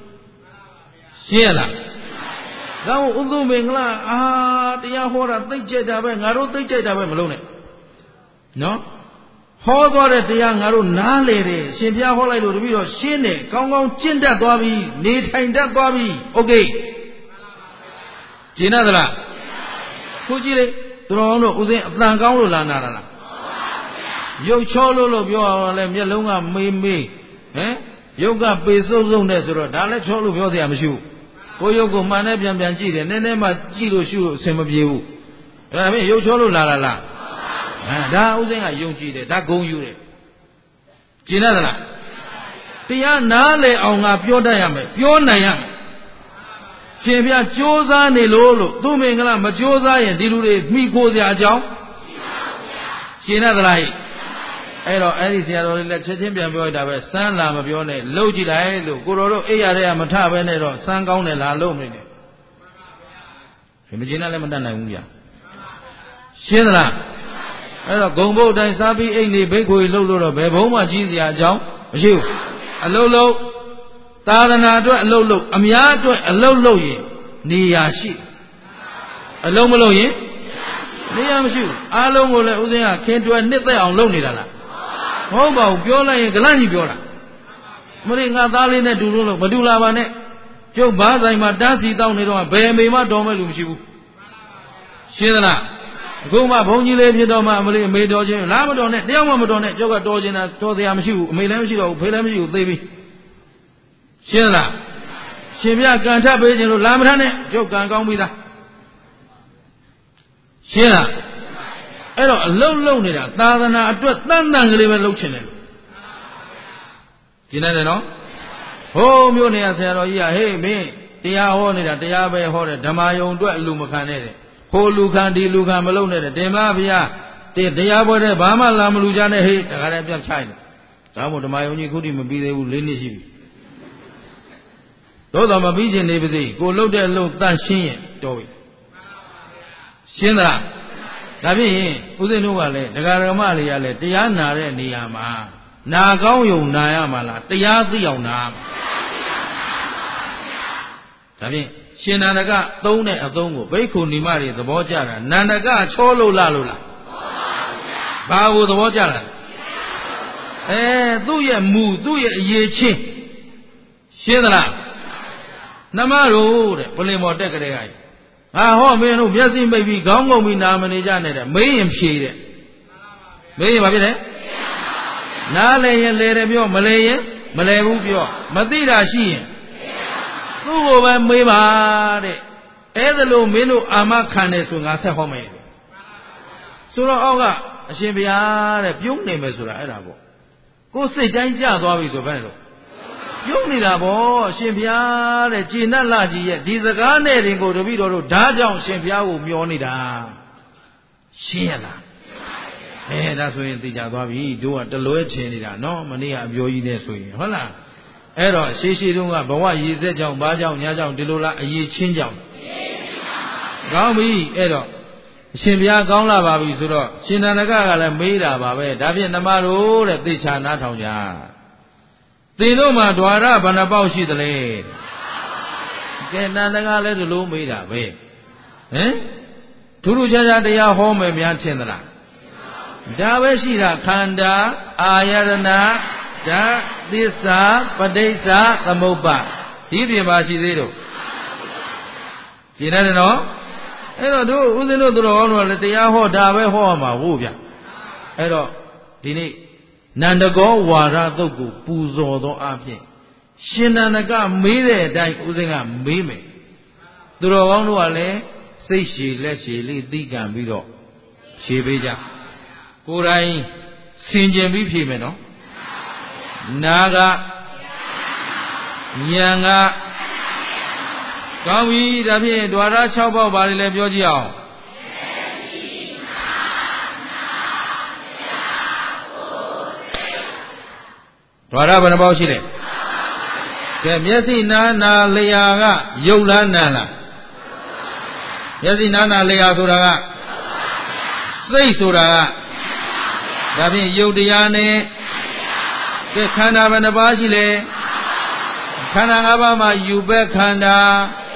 Sheila. Now, Udumingla, the Yahora, they jet away, Naro, they jet away Malone. No? Hodore the young Aru Nale, Shindia Hola to the video, Shine, Kong Chinda Babi, Nate Hinda Babi, okay. Jinadala. Kujile, Drono, Uze, Langau Lana. Yo Cholo, Yo, Yalunga, Mimi, eh? Yoga Peso Zone, Dale Cholo, Yosamu. Koyoko Manabian Banji, and then Nema Gilo Shu, Semabu. I mean, Yo Cholo La. ဒါဥစဉ်ကယုံကြည်တယ်ဒါဂုံယူတယ်ကျင်ရသလားတရားနားလေအောင်ငါပြောတတ်ရမယ်ပြောနိုင်ရမယ်ရှင်ဘုရားကြိုးစားနေလို့သူမင်္ဂလာမကြိုးစားရင်ဒီလူတွေမိခိုးစရာအကြောင်းရှင်းရသလားအဲ့တော့အဲ့ဒီဆရာတော်လေးလည်းချက်ချင်းပြန်ပြောလိုက်တာပဲစမ်းလာမပြောနဲ့လှုပ်ကြည့်လိုက်လို့ကိုတော်တို့အိပ်ရတဲ့ကမထပဲနဲ့တော့စမ်းကောင်းတယ်လားလှုပ်နေတယ်ဒီမကျင်းလည်းမတတ်နိုင်ဘူးဗျာရှင်းသလားအဲ့တော့ဂုံဘုတ်တိုင်းစားပြီးအိတ်နေဘိတ်ခွေလှုပ်လို့တော့ဘယ်ဘုံမှကြီးစရာအကြောင်းမရှိဘူးအလုတ်လုတ်သာသနာအတွက်အလုတ်လုတ်အများအတွက်အလုတ်လုတ်ရင်နေရာရှိအလုံးမလုတ်ရင်နေရာမရှိဘူးအားလုံးကိုလည်းဥစဉ်ကခင်တွယ်နှစ်သက်အောင်လုပ်နေတာလားမဟုတ်ပါဘူးပြောလိုက်ရင်ဂလန့်ကြီးပြောတာမရိငါသားလေးနဲ့တူလို့မတူလာပါနဲ့ကျုပ်ဘားဆိုင်မှာတန်းစီတောင်းနေတော့ဘယ်မိမတော်မဲ့လူမရှိဘူးရှင်းသလားအခုမှဘုန်းကြီးလေးဖြစ်တော့မှအမလေးအမေတော်ချင်းလားမတော်နဲ့တယောက်မှမတော်နဲ့ကျုပ်ကတော်ချင်တာတော်စရာမရှိဘူးအမေလည်းမရှိတော့ဘူးဖေလည်းမရှိဘူးသိပြီရှင်းလားရှင်ပြကံထပ်ပေးခြင်းလို့လာမထနဲ့ကျုပ်ကံကောင်းပြီသားရှင်းလားအဲ့တော့အလုံးလုံးနေတာသာသနာအတွက်တန်တန်ကလေးပဲလှုပ်ချင်တယ်ကျင်းတယ်နော်ဟိုးမျိုးနေရဆရာတော်ကြီးကဟေးမင်းတရားဟောနေတာတရားပဲဟောတယ်ဓမ္မယုံအတွက်အလူမခံနဲ့တဲ့ဟိုလူခံဒီလူခံမလုပ်နဲ့တဲ့တင်ပါဗျာတရားပွဲတဲ့ဘာမှလာမလူကြနဲ့ဟေးတခါတည်းပြတ်ချိုက်တယ်ဒါမှမဟုတ်ဓမ္မယုံကြီးခုထိမပြီးသေးဘူး၄နှစ်ရှိပြီသို့တော်မပြီးခြင်းနေပါစေကိုလှုပ်တဲ့အလုပ်တန့်ရှင်းရင်တော်ပြီရှင်းသလားဒါဖြင့်ဦးဇင်းတို့ကလည်းဒကာဒကမတွေကလည်းတရားနာတဲ့နေရာမှာနာကောင်းယုံနာရမှာလားတရားသိအောင်နာဒါဖြင့်ရှင်နန္ဒကသုံးတဲ့အသုံးကိုဘိက္ခုနီမတွေသဘောကျတာနန္ဒကချောလို့လားဘာကိုသဘောကျတာသူ့ရဲ့မူသူ့ရဲ့အရေးချင်းရှင်းသလားနမတို့တဲ့ပလင်မော်တက်ကြတဲ့ဟာဟောမင်းတို့မျက်စိမိတ်ပြီးခေါင်းငုံပြီးနာမနေကြနဲ့တဲ့မေးရင်ဖြေတဲ့မေးရင်ဘာဖြစ်လဲနားလဲရင်လဲတယ်ပြောမလဲရင်မလဲဘူးပြောမသိတာရှိရင်သူ့ကိုပဲမေးပါတဲ့အဲ့ဒါလို့မင်းတို့အာမခံတယ်ဆိုငါဆက်ဟောမယ်ဆိုတော့အောက်ကအရှင်ဘုရားတဲ့ပြုံးနေမယ်ဆိုတာအဲ့ဒါပေါ့ကိုယ်စိတ်တိုင်းကြသွားပြီဆိုဘယ်နဲ့တော့ပြုံးနေတာပေါ့အရှင်ဘုရားတဲ့ကျေနပ်လာကြီးရဲ့ဒီစကားနဲ့တင်ကိုတပည့်တော်တို့ဓာကြောင့်အရှင်ဘုရားကိုမျောနေတာရှင်းရလားဒါဆိုရင်သိကြသွားပြီတို့ကတလွဲချင်နေတာနော်မနေ့ကအပြောကြီးနဲ့ဆိုရင်ဟုတ်လားအဲ့တော့ရှေးရှေးတုန်းကဘဝရည်စက်ကြောင့်ဘာကြောင့်ညာကြောင့်ဒီလိုလားအရေးချင်းကြောင့်ကောင်းပြီအဲ့တော့အရှင်ဘုရားကောင်းလာပါပြီဆိုတော့ရှင်နန္ဒကကလည်းမေးတာပါပဲဒါဖြင့်နှမတို့တဲ့သေချာနားထောင်ကြသင်တို့မှာဓွာရဘယ်နှပေါက်ရှိသလဲကဲနန္ဒကလည်းဒီလိုမေးတာပဲထူးထူးခြားခြားတရားဟောမယ်များထင်သလားဒါပဲရှိတာခန္ဓာအာယတနာဓာတ်သစ္စာပဋိစ္စသမုပ္ပါဒီပြင်ပါရှိသေးတော့ရှင်းတယ်နော်အဲ့တော့တို့ဦးဇင်းတို့သူတော်ကောင်းတို့လည်းတရားဟောဒါပဲဟောရမှာဟုတ်ဗျအဲ့တော့ဒီနေ့နန္ဒကောဝါရသုတ်ကိုပူဇော်သောအဖြစ်ရှင်နန္ဒကမေးတဲ့အတိုင်းဦးဇင်းကမေးမယ်သူတော်ကောင်းတို့ကလည်းစိတ်ရှည်လက်ရှည်လေးသိကံပြီးတော့ဖြေပေးကြကိုယ်တိုင်ဆင်ခြင်ပြီးဖြေမယ်နော်နာကဉာဏ်ကကောင်းပြီဒါဖြင့်ဓဝရ6ပေါက်ပါလေလည်းပြောကြည့်အောင်ဓဝရဘယ်နှပေါက်ရှိလဲကဲမျက်စိနာနာလျာကယုတ်လားနာလားမျက်စိနာနာလျာဆိုတာကစိတ်ဆိုတာကဒါဖြင့်ယုတ်တရားနဲ့ကဲခန္ဓာဘယ်နှပါးရှိလဲခန္ဓာ၅ပါးမှာယူဘက်ခန္ဓာ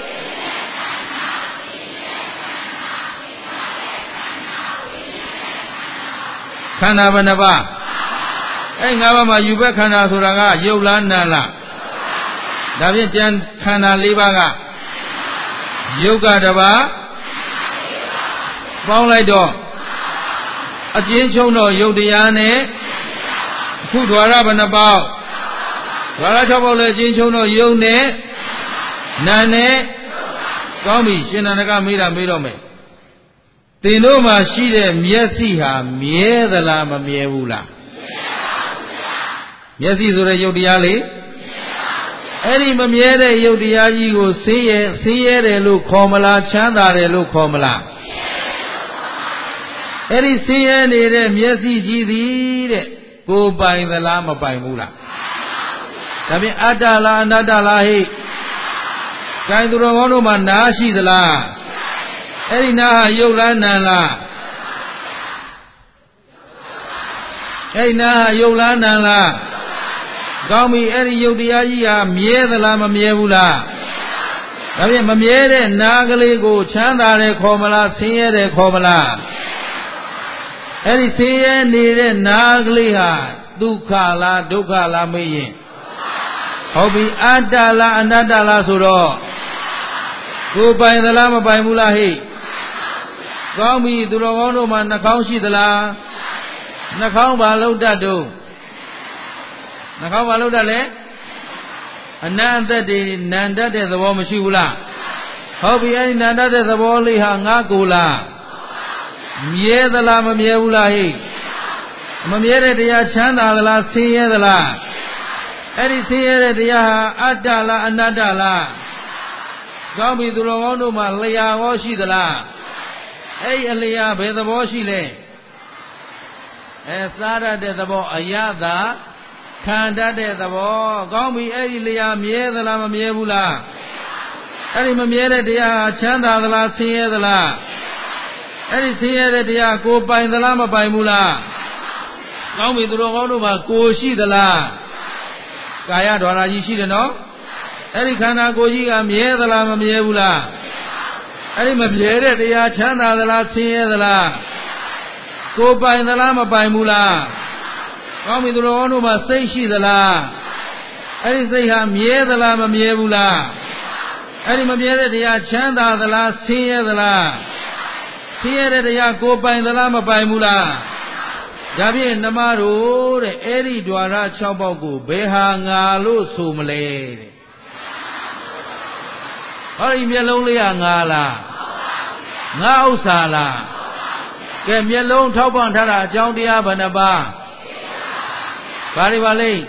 ခန္ဓာဘယ်နှပါးအဲ့၅ပါးမှာယူဘက်ခန္ဓာဆိုတာကယုတ်လားနာလားဒါဖြင့်ကျန်ခန္ဓာ၄ပါးကယုတ်ကတပါးပေါင်းလိုက်တော့အကျဉ်းချုပ်တော့ယုတ်တရားနဲ့အခုဓဝရဘယ်နှပေါက်ဓဝရ6ပေါက်လည်းအကျဉ်းချုပ်တော့ယုတ်နဲ့နာနဲ့ကောင်းပြီရှင်နန္ဒကမေးတာမေးတော့မယ်င်တို့မှာရှိတဲ့မျက်စိဟာမြဲသလားမမြဲဘူးလားမျက်စိဆိုတဲ့ယုတ်တရားလေအဲ့ဒီမမြဲတဲ့ယုတ်တရားကြီးကိုဆင်းရဲတယ်လို့ခေါ်မလားချမ်းသာတယ်လို့ခေါ်မလားအဲ့ဒီဆင်းရဲနေတဲ့မျက်စိကြီးသည်တဲ့ကိုယ်ပိုင်သလားမပိုင်ဘူးလားဒါဖြင့်အတ္တလားအနတ္တလားဟိကိုင်သူတော်ကောင်းတို့မှာနားရှိသလားအဲ့ဒီနားဟာယုတ်လားနာလားအဲ့ဒီနားဟာယုတ်လားနာလားကောင်းပြီအဲ့ဒီယုတ်တရားကြီးဟာမြဲသလားမမြဲဘူးလားဒါဖြင့်မမြဲတဲ့နားကလေးကိုချမ်းသာတယ်ခေါ်မလားဆင်းရဲတယ်ခေါ်မလားအဲ့ဒီဆင်းရဲနေတဲ့နားကလေးဟာဒုက္ခလားဒုက္ခလားမေးရင်ဟုတ်ပြီအတ္တလားအနတ္တလားဆိုတော့ကိုယ်ပိုင်သလားမပိုင်ဘူးလားဟိကောင်းပြီသူတော်ကောင်းတို့မှာနှာခေါင်းရှိသလားနှာခေါင်းဘာလို့တတ်တော့နှာခေါင်းဘာလို့တတ်လဲအနန္တတည်းနန္တတဲ့သဘောမရှိဘူးလားဟုတ်ပြီအဲ့ဒီနန္တတဲ့သဘောလေးဟာငါကိုလားမြဲသလားမမြဲဘူးလားဟိမမြဲတဲ့တရားချမ်းသာသလားဆင်းရဲသလားအဲ့ဒီဆင်းရဲတဲ့တရားဟာအတ္တလားအနတ္တလားကောင်းပြီသူတော်ကောင်းတို့မှာလျာဟောရှိသလားအဲ့ဒီအလျာဘယ်သဘောရှိလဲစားရတဲ့သဘောအယတာခံတတ်တဲ့သဘောကောင်းပြီအဲ့ဒီလျာမြဲသလားမမြဲဘူးလားအဲ့ဒီမမြဲတဲ့တရားဟာချမ်းသာသလားဆင်းရဲသလားအဲ့ဒီဆင်းရဲတဲ့တရားကိုပိုင်သလားမပိုင်ဘူးလားကောင်းပြီသူတော်ကောင်းတို့မှာကိုရှိသလားကာယဓာရကြီးရှိတယ်နော်အဲ့ဒီခန္ဓာကိုယ်ကြီးကမြဲသလားမမြဲဘူးလားအဲ့ဒီမမြဲတဲ့တရားချမ်းသာသလားဆင်းရဲသလားကိုပိုင်သလားမပိုင်ဘူးလားကောင်းပြီသူတော်ကောင်းတို့မှာစိတ်ရှိသလားအဲ့ဒီစိတ်ဟာမြဲသလားမမြဲဘူးလားအဲ့ဒီမမြဲတဲ့တရားချမ်းသာသလားဆင်းရဲသလားဆင်းရဲတဲ့တရားကိုပိုင်သလားမပိုင်ဘူးလားဒါဖြင့်နှမတို့တဲ့အဲ့ဒီ द्वार 6 ပေါက်ကိုဘယ်ဟာငါလို့ဆိုမလဲတဲ့ဟောဒီမျက်လုံးလေးကငါလားငါဥစ္စာလားကဲမျက်လုံးထောက်ပံ့ထားတာအကြောင်းတရားဘယ်နှပါးဘာတွေပါလဲ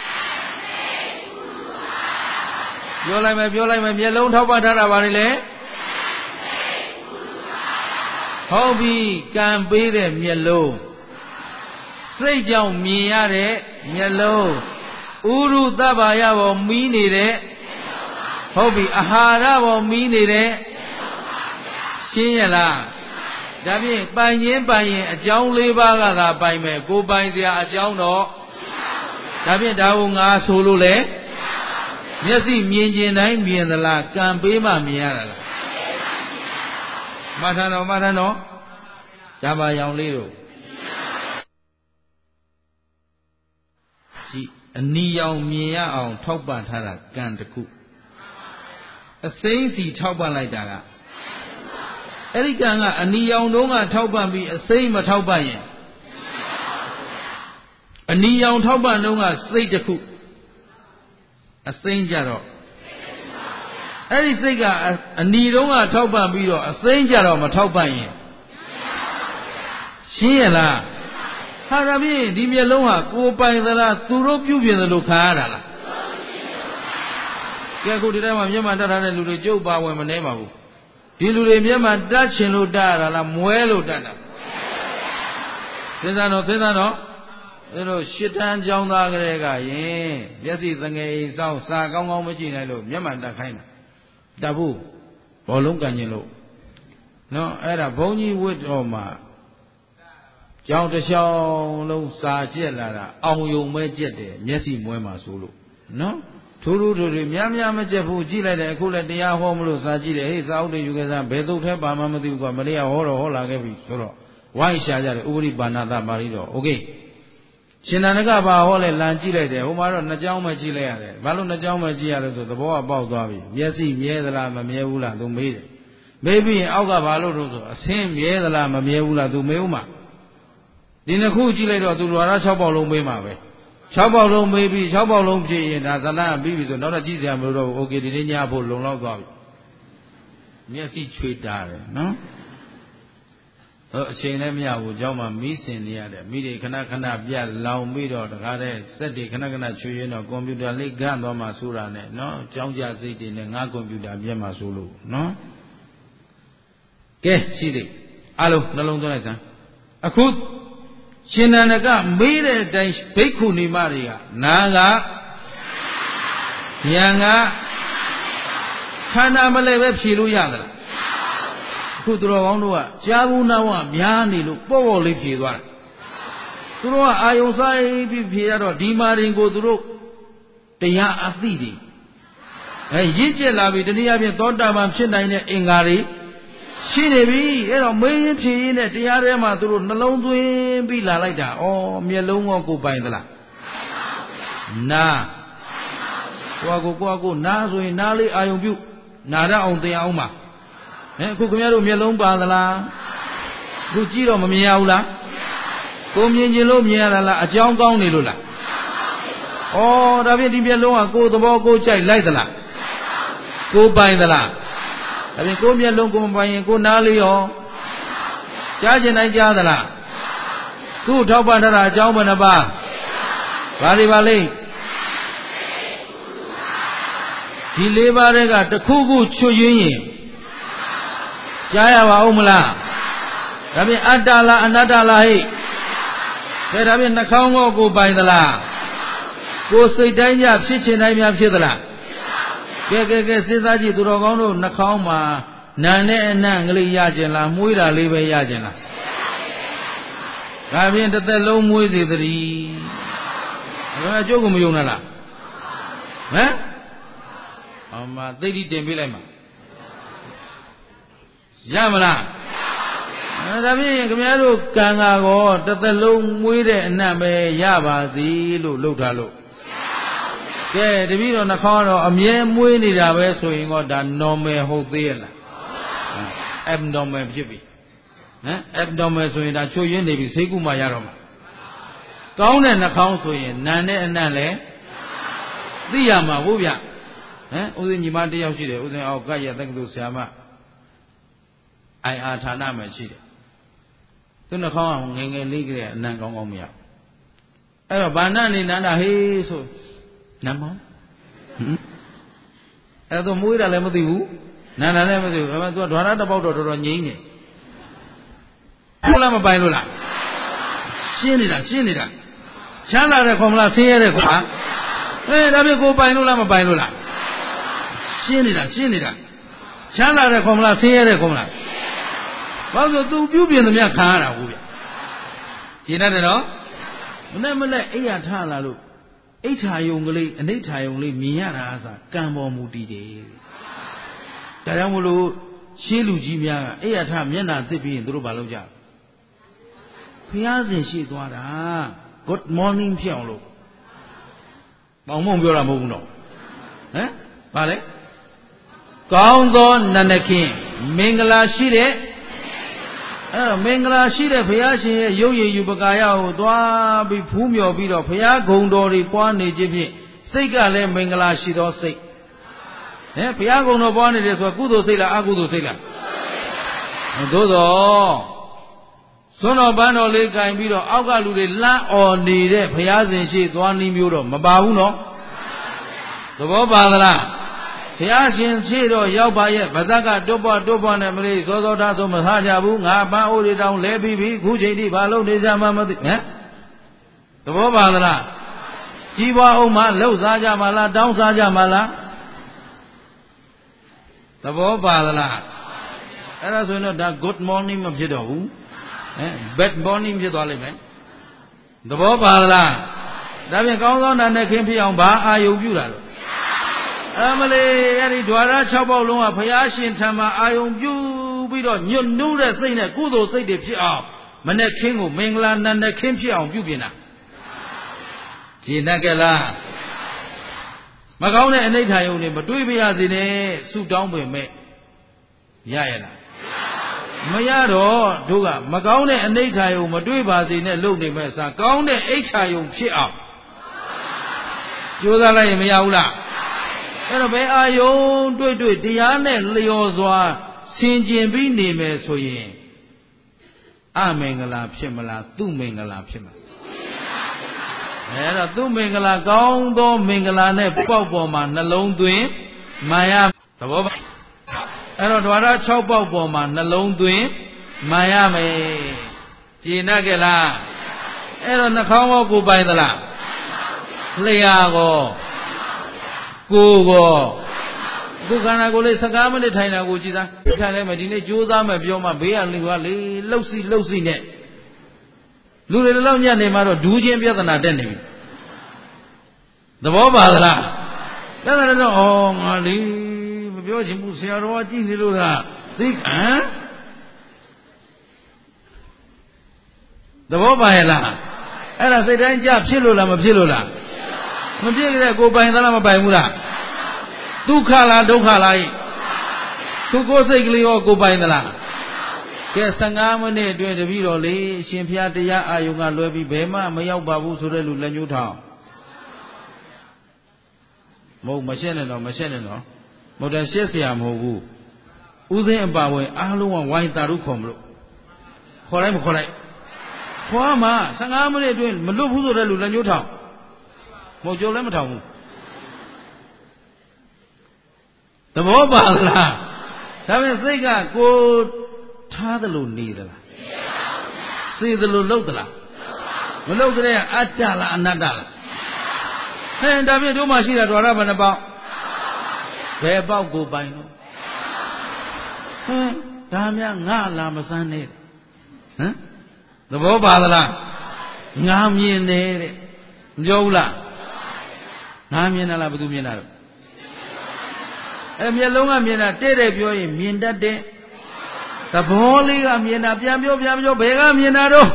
ပြောလိုက်မယ်မျက်လုံးထောက်ပံ့ထားတာဘာတွေလဲဟုတ်ပြီကံပေးတဲ့မျက်လုံးစိတ်ကြောင့်မြင်ရတဲ့မျက်လုံးဥရုသဗ္ဗယဘောမီးနေတဲ့ဟုတ်ပြီအာဟာရဘောမီးနေတဲ့ရှင်းရလားဒါဖြင့်ပိုင်ရင်အကြောင်း၄ပါးကသာပိုင်မယ်ကိုပိုင်စရာအကြောင်းတော့ဒါဖြင့်ဒါကိုငါဆိုလို့လေမျက်စိမြင်ကျင်တိုင်းမြင်သလားကံပေးမှမြင်ရတာလားမှတ်ထားတော့ဇာပါရောင်လေးတို့ကြည့်အနီရောင်မြင်ရအောင်ထောက်ပံ့ထားတာကံတစ်ခုအစိမ့်စီထောက်ပံ့လိုက်တာကအဲ့ဒီကံကအနီရောင်တုံးကထောက်ပံ့ပြီးအစိမ့်မထောက်ပံ့ရင်အနီရောင်ထောက်ပံ့တုံးကစိတ်တစ်ခုအစိမ့်ကြတော့အဲ့ဒီစိတ်ကအနီတုံးကထောက်ပံ့ပြီးတော့အစိမ့်ကြတော့မထောက်ပံ့ရင်ရှင်းရလားဟာဒါဖြင့်ဒီမျက်လုံးဟာကိုယ်ပိုင်သလားသူတို့ပြုပြင်သလိုခံရတာလားကဲအခုဒီထဲမှာမျက်မှန်တတ်ထားတဲ့လူတွေကြုတ်ပါဝင်မနေပါဘူးဒီလူတွေမျက်မှန်တတ်ချင်လို့တတ်ရတာလားမွဲလို့တတ်တာစဉ်းစားတော့အဲလိုရှစ်တန်းကျောင်းသားကလေးကယင်မျက်စိသငယ်အိမ်ဆောင်စာကောင်းမကြည့်နိုင်လို့မျက်မှန်တတ်ခိုင်းတာတတ်ဘူးဘောလုံးကန်ကျင်လို့နော်အဲ့ဒါဘုန်းကြီးဝတ်တော်မှာကျောင်းတစ်လျှောင်းလုံးစာကျက်လာတာအောင်ယုံပဲကျက်တယ်မျက်စိမွဲမှာဆိုလို့နော်ထူးများမကျက်ဘူးကြည့်လိုက်တယ်အခုလည်းတရားဟောမလို့စာကြည့်တယ်ဟေးစာအုပ်တွေယူခဲ့စားဘယ်သုတ်ထဲပါမှမသိဘူးကွာမနေ့ကဟောတော့ဟောလာခဲ့ပြီဆိုတော့ဝိုင်းရှာကြတယ်ဥပရိပါဏသပါဠိတော်โอเคရှင်နာနကပါဟောလဲလမ်းကြည့်လိုက်တယ်ဟိုမှာတော့နှစ်ကြောင်းပဲကြည့်လိုက်ရတယ်ဘာလို့နှစ်ကြောင်းပဲကြည့်ရလဲဆိုသဘောကပေါက်သွားပြီမျက်စိမြဲသလားမမြဲဘူးလားသူမေးတယ်မေးပြီးရင်အောက်ကဘာလို့လို့ဆိုအဆင်းမြဲသလားမမြဲဘူးလားသူမေးဦးမှာဒီနှစ်ခုကြည့်လိုက်တော့သူလွာရ6ပေါက်လုံးမေးမှာပဲ6ပေါက်လုံးမေးပြီး6ပေါက်လုံးဖြည့်ရင်ဒါဇလန်းပြီးပြီဆိုနောက်တော့ကြည့်စရာမလိုတော့ဘူးโอเคဒီနေ့ညဖို့လုံလောက်သွားပြီမျက်စိချွေတာတယ်နော်အချိန်လည်းမရဘူးเจ้าမှာမီးစင်နေရတယ်မိတွေခဏခဏပြတ်လောင်ပြီးတော့တခါတည်းစက်တွေခဏခဏချွေရင်းတော့ကွန်ပျူတာလေးဂန့်သွားမှဆိုတာနဲ့နော်ကြောင်းကြစိတ်တွေနဲ့ငါကွန်ပျူတာပြတ်မှဆိုလို့နော်ကဲရှိသေးအားလုံးနှလုံးသွင်းလိုက်စမ်းအခုရှင်နန္ဒကမေးတဲ့အတိုင်းဘိက္ခုနီမတွေကနာကဉာဏ်ကခန္ဓာမလဲပဲဖြေလို့ရသလားခုသူတော်ကောင်းတို့ကကြာဘူးနာဝများနေလို့ပေါ့ပေါ့လေးဖြေသွားတယ်သူတို့ကအာယုံဆိုင်ပြီးဖြေရတော့ဒီမာရင်ကိုသူတို့တရားအသိတွေရင့်ကျက်လာပြီတနည်းအားဖြင့်သောတာပန်ဖြစ်နိုင်တဲ့အင်္ဂါတွေရှိနေပြီအဲ့တော့မေးရင်ဖြေရင်နဲ့တရားထဲမှာသူတို့နှလုံးသွင်းပြီးလာလိုက်တာဩမျက်လုံးကကိုပိုင်သလားနာကိုနာဆိုရင်နားလေးအာယုံပြုနာရအောင်သင်အောင်ပါအခုခင်ဗျားတို့မျက်လုံးပါသလားအခုကြည့်တော့မမြင်ရဘူးလားကိုမြင်လို့မြင်ရတာလားအကြောင်းကောင်းနေလို့လားဩဒါဖြင့်ဒီမျက်လုံးကကိုယ်သဘောကိုကြိုက်လိုက်သလားကိုပိုင်သလားဒါဖြင့်ကိုမျက်လုံးကိုမပိုင်ရင်ကိုနားလေးရောကြားကျင်တိုင်းကြားသလားသူ့ထောက်ပံ့ထားတာအကြောင်းဘယ်နှပါဘာတွေပါလိမ့်ဒီ၄ပါးတွေကတစ်ခုခုချွတ်ရင်းရင်ကြားရပါဦးမလားဒါဖြင့်အတ္တလားအနတ္တလားဟိကဲဒါဖြင့်နှာခေါင်းကိုပိုင်သလားကိုစိတ်တိုင်းကြဖြစ်ချင်တိုင်းများဖြစ်သလားကဲစဉ်းစားကြည့်သူတော်ကောင်းတို့နှာခေါင်းမှာနာနဲ့အနံ့ကလေးရကျင်လားမွေးတာလေးပဲရကျင်လားဒါဖြင့်တစ်သက်လုံးမွေးစေတည်းဒါအကျုပ်ကမယုံနဲ့လားဟမ်အမသိတိတင်ပေးလိုက်မှာရမလားဒါဖြင့်ခင်ဗျားတို့ကံကာကောတစ်သက်လုံးမွေးတဲ့အနံ့ပဲရပါစီလို့လှုပ်ထားလို့ကဲတပည့်တော်နှာခေါင်းတော့အမြဲမွေးနေတာပဲဆိုရင်တော့ဒါ normal ဟုတ်သေးရဲ့လား abnormal ဖြစ်ပြီabnormal ဆိုရင်ဒါချွတ်ရင်းနေပြီဈေးကုမှရတော့မှာကောင်းတဲ့နှာခေါင်းဆိုရင်နံတဲ့အနံ့လဲသိရမှာဟုတ်ဗျဥစဉ်ညီမတယောက်ရှိတယ်ဥစဉ်အောက်ကရတက္ကသိုလ်ဆရာမIR ဌာနမှာရှိတယ်သူနှာခေါင်းကငယ်ငယ်လေးကလေးအနံ့ကောင်းကောင်းမရအဲ့တော့ဗာဏနေနန္ဒဟေးဆိုနမောအဲ့တော့မွေးတာလည်းမသိဘူးနန္ဒလည်းမသိဘူးအဲ့မှာသူကဓာရတစ်ပေါက်တော့တော်တော်ငြိမ့်နေဟုတ်လားမပိုင်လို့လားရှင်းနေတာချမ်းသာတဲ့ခေါ်မလားဆင်းရဲတဲ့ခေါ်လားဒါဖြင့်ကိုပိုင်လို့လားမပိုင်လို့လားရှင်းနေတာချမ်းသာတဲ့ခေါ်မလားဆင်းရဲတဲ့ခေါ်မလားဘာလို့သူပြုပြင်သမျှခံရတာဟုတ်ဗျရှင်းတယ်နော်မနဲ့အိယာထလာလို့အိဋ္ဌာယုံကလေးအနိဋ္ဌာယုံလေးမြင်ရတာအစားကံပေါ်မူတည်တယ်ဒါကြောင့်မလို့ရှင်းလူကြီးများကအိယာထမျက်နှာသစ်ပြီးရင်တို့ဘာလုပ်ကြဖျားစဉ်ရှိသွားတာ good morning ဖြစ်အောင်လို့ပေါင်မုံပြောတာမဟုတ်ဘူးနော်ဘာလဲကောင်းသောနန္ဒခင်မင်္ဂလာရှိတဲ့မင်္ဂလာရှိတဲ့ဘုရားရှင်ရဲ့ရုပ်ရည်ယူပကာယကိုသွားပြီးဖူးမြော်ပြီးတော့ဘုရားဂုဏ်တော်တွေပွားနေခြင်းဖြင့်စိတ်ကလည်းမင်္ဂလာရှိသောစိတ်ဘုရားဂုဏ်တော်ပွားနေတယ်ဆိုတော့ကုသိုလ်စိတ်လားအကုသိုလ်စိတ်လားသို့သောစွန်းတော်ပန်းတော်လေးကင်ပြီးတော့အောက်ကလူတွေလမ်းអော်နေတဲ့ဘုရားရှင်ရှိသွားနည်းမျိုးတော့မပါဘူးနော်သဘောပါသလားဘုရားရှင်ရှိတော့ရောက်ပါရဲ့ဗဇက်ကတွတ်ပွားနဲ့မလေးစောထားဆိုမထားကြဘူးငါပန်းအိုးတွေတောင်လဲပြီးပြီခုချိန်ထိဘာလို့နေကြမှမသိသဘောပါသလားကြီးပွားအောင်မှလှုပ်စားကြမှာလားတောင်းစားကြမှာလားသဘောပါသလားအဲ့ဒါဆိုရင်တော့ဒါ good morning မဖြစ်တော့ဘူးbad morning ဖြစ်သွားလိမ့်မယ်သဘောပါလားဒါဖြင့်ကောင်းသောနန္ဒခင်ဖြစ်အောင်ဘာအာယုပြုတာလို့အမလေးအဲ့ဒီဓဝရ6ပေါက်လုံးကဘုရားရှင်ထံမှာအာယုပြုပြီးတော့ညွတ်နုတဲ့စိတ်နဲ့ကုသိုလ်စိတ်တွေဖြစ်အောင်မနဲ့ခင်းကိုမင်္ဂလာနန္ဒခင်ဖြစ်အောင်ပြုပြင်တာရှင်းတတ်ကြလားမကောင်းတဲ့အနိဋ္ဌာယုံတွေမတွေးပြရစေနဲ့ဆုတောင်းပေမဲ့ရရလားမရတော့တို့ကမကောင်းတဲ့အနိဋ္ဌာယုံမတွေးပါစေနဲ့လုပ်နေမဲ့အစားကောင်းတဲ့အိဋ္ဌာယုံဖြစ်အောင်ကြိုးစားလိုက်ရင်မရဘူးလားအဲ့တော့ဘယ်အာယုံတွေ့တရားနဲ့လျော်စွာဆင်ကျင်ပြီးနေမယ်ဆိုရင်မင်္ဂလာဖြစ်မလားသူမင်္ဂလာဖြစ်မလားအဲ့တော့သူမင်္ဂလာကောင်းသောမင်္ဂလာနဲ့ပေါက်ပေါ်မှာနှလုံးသွင်းမှန်ရသဘောပါအဲ့တော့ဓဝရ6ပေါက်ပေါ်မှာနှလုံးသွင်းမှန်ရမယ်ကျေနပ်ကြလားအဲ့တော့နှာခေါင်းကောကိုပိုင်သလားလျှာကောကိုကောခုခန္ဓာကိုယ်လေး15မိနစ်ထိုင်တာကိုကြည်သားထိုင်လိုက်မယ်ဒီနေ့ကြိုးစားမယ်ပြောမှဘေးကလူကလေလှုပ်စီနဲ့လူတွေလောက်ညံ့နေမှတော့ဒူးချင်းပြဿနာတက်နေပြီသဘောပါသလားပြဿနာတော့ဩငါလေးမပြောချင်ဘူးဆရာတော်ကကြည့်နေလို့လားသိသဘောပါရဲ့လားအဲ့ဒါစိတ်တိုင်းကြဖြစ်လို့လားမဖြစ်လို့လားမဖြစ်ကြတဲ့ကိုပိုင်သလားမပိုင်ဘူးလားဒုက္ခလားဒုက္ခလားသူကိုယ်စိတ်ကလေးရောကိုပိုင်သလားကဲ15မိနစ်အတွင်းတပည့်တော်လေးအရှင်ဘုရားတရားအာယုံကလွယ်ပြီးဘယ်မှမရောက်ပါဘူးဆိုတဲ့လူလက်ညှိုးထောင်းမဟုတ်မရှင်းနဲ့တော့မရှင်းနဲ့တော့မဟုတ်တယ်ရှင်းเสียမဟုတ်ဘူးဥစဉ်အပါဝင်အားလုံးကဝိုင်းတာရုခေါ်မလို့ခေါ်လိုက်မခေါ်လိုက်ခေါ်မှာ15မိနစ်အတွင်းမလွတ်ဘူးဆိုတဲ့လူလက်ညှိုးထောင်းမဟုတ်ကြုံလည်းမထောင်ဘူးသဘောပါလားဒါပေမဲ့စိတ်ကကိုထားသလိုနေသလားစေသလိုလုပ်သလားမလုပ်ကြတဲ့အတ္တလားအနတ္တလားဟဲ့ဒါဖြင့်တို့မှရှိတာဓဝရဘယ်နှပေါက်ဘယ်ပေါက်ကိုပိုင်လို့ဟမ်ဒါများငါလာမစမ်းနဲ့ဟမ်သဘောပါသလားငါမြင်နေတဲ့မပြောဘူးလားငါမြင်တာလားဘယ်သူမြင်တာတော့မျက်လုံးကမြင်တာတဲ့တဲ့ပြောရင်မြင်တတ်တဲ့သဘောလေးကမြင်တာပြန်ပြောဘယ်ကမြင်တာတော့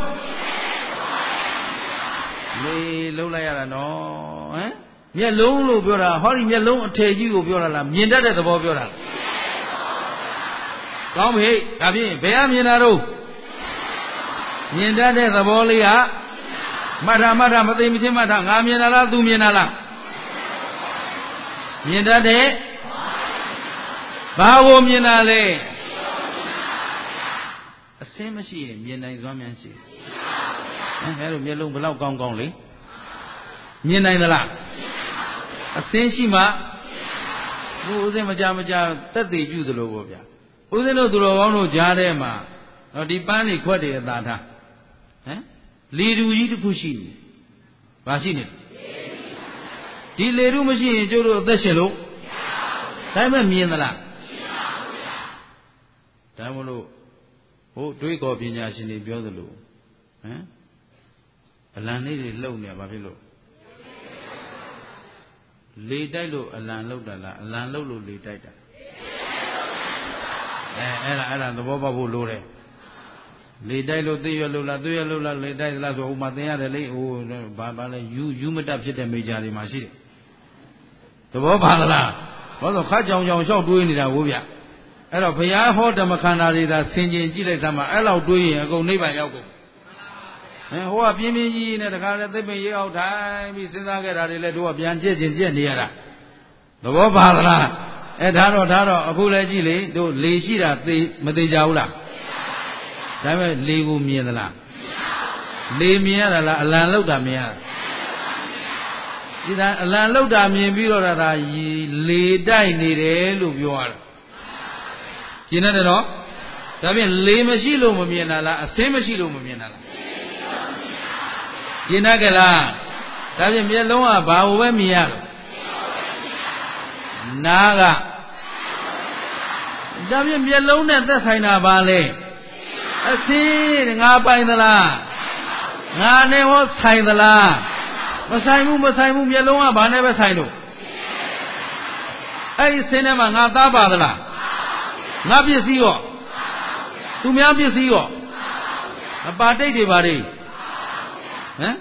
လေလုံးလိုက်ရတာနော်ဟမ်မျက်လုံးလို့ပြောတာဟောဒီမျက်လုံးအထည်ကြီးကိုပြောတာလားမြင်တတ်တဲ့သဘောပြောတာလားကောင်းပြီဒါဖြင့်ဘယ်ကမြင်တာတော့မြင်တတ်တဲ့သဘောလေးကမထမသိမချင်းမထငါမြင်တာလားသူမြင်တာလားမြင်တတ်တဲ့ဘာကိုမြင်တာလဲအစင်းမရှိရင်မြင်နိုင်စွမ်းများရှိအဲ့လိုမျက်လုံးဘလောက်ကောင်းလေမြင်နိုင်သလားအစင်းရှိမှဘုဥစဉ်မကြတက်တည်ပြုသလိုပေါ့ဗျာဥစဉ်တို့သူတော်ကောင်းတို့ကြားထဲမှာဒီပန်းတွေခွက်တွေအသာထားဟမ်လေတူကြီးတစ်ခုရှိနေဘာရှိနေဒီလေတူမရှိရင်ကျိုးတို့အသက်ရှင်လို့ဒါမှမြင်သလားဒါမို့လို့ဟိုတွေးခေါ်ပညာရှင်တွေပြောသလိုဟမ်အလံလေးတွေလှုပ်နေဘာဖြစ်လို့လေတိုက်လို့အလံလှုပ်တာလားအလံလှုပ်လို့လေတိုက်တာအဲ့ဒါသဘောပေါက်ဖို့လိုတယ်လေတိုက်လို့သိရလှုပ်လားသိရလှုပ်လားလေတိုက်လားဆိုဥမာသင်ရတယ်လေဟိုဘာလဲယူမတတ်ဖြစ်တဲ့မိကြားတွေမှာရှိတယ်သဘောပါလားဘာလို့ခါကြောင်လျှောက်တွေးနေတာဟုတ်ဗျအဲ့တော့ဘုရားဟောဓမ္မခန္ဓာတွေဒါဆင်ခြင်ကြည့်လိုက်သမှာအဲ့လောက်တွေးရင်အကုန်နိဗ္ဗာန်ရောက်ကုန်ဟိုကပြင်းကြီးနဲ့တခါလဲသိပ္ပံရေအောက်ထိုင်ပြီးစဉ်းစားခဲ့တာတွေလဲတို့ကပြန်ကြည့်နေရတာသဘောပါလားဒါတော့အခုလဲကြည့်လေတို့လေရှိတာသိမသိကြဘူးလားဒါပေမဲ့လေကိုမြင်သလားလေမြင်ရတာလားအလံလောက်တာမြင်ရတာဒီဒါအလံလောက်တာမြင်ပြီးတော့ဒါလေတိုက်နေတယ်လို့ပြောရတာရှင်းတယ်နော်ဒါဖြင့်လေမရှိလို့မမြင်တာလားအစင်းမရှိလို့မမြင်တာလားရှင်းတယ်ကြလားဒါဖြင့်မျက်လုံးကဘာကိုပဲမြင်ရတော့နားကဒါဖြင့်မျက်လုံးနဲ့သက်ဆိုင်တာပါလေအစင်းငါပိုင်သလားငါနဲ့ဟောဆိုင်သလားမဆိုင်ဘူးမျက်လုံးကဘာနဲ့ပဲဆိုင်လို့အဲ့ဒီစင်းထဲမှာငါသားပါသလားငါပစ္စည်းရောသူများပစ္စည်းရောအပါတိတ်တွေပါလေဟမ်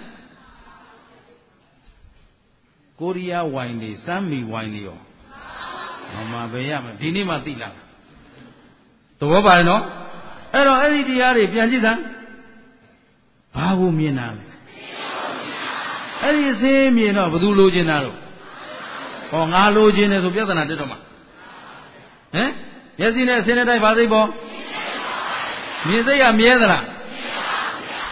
ကိုရီးယားဝိုင်တွေစမ်းမီဝိုင်တွေရောမဘယ်ရမလဲဒီနေ့မှသိလာသဘောပါလေနော်အဲ့တော့အဲ့ဒီတရားတွေပြန်ကြည့်စမ်းဘာကိုမြင်တာလဲအဲ့ဒီအစင်းမြင်တော့ဘယ်သူလိုချင်တာတော့ဟောငါလိုချင်တယ်ဆိုပြဿနာတက်တော့မှာဟမ်မျက်စိနဲ့အစင်းနဲ့တိုက်ပါသိပေါ့မြင်စိတ်ကမြဲသလား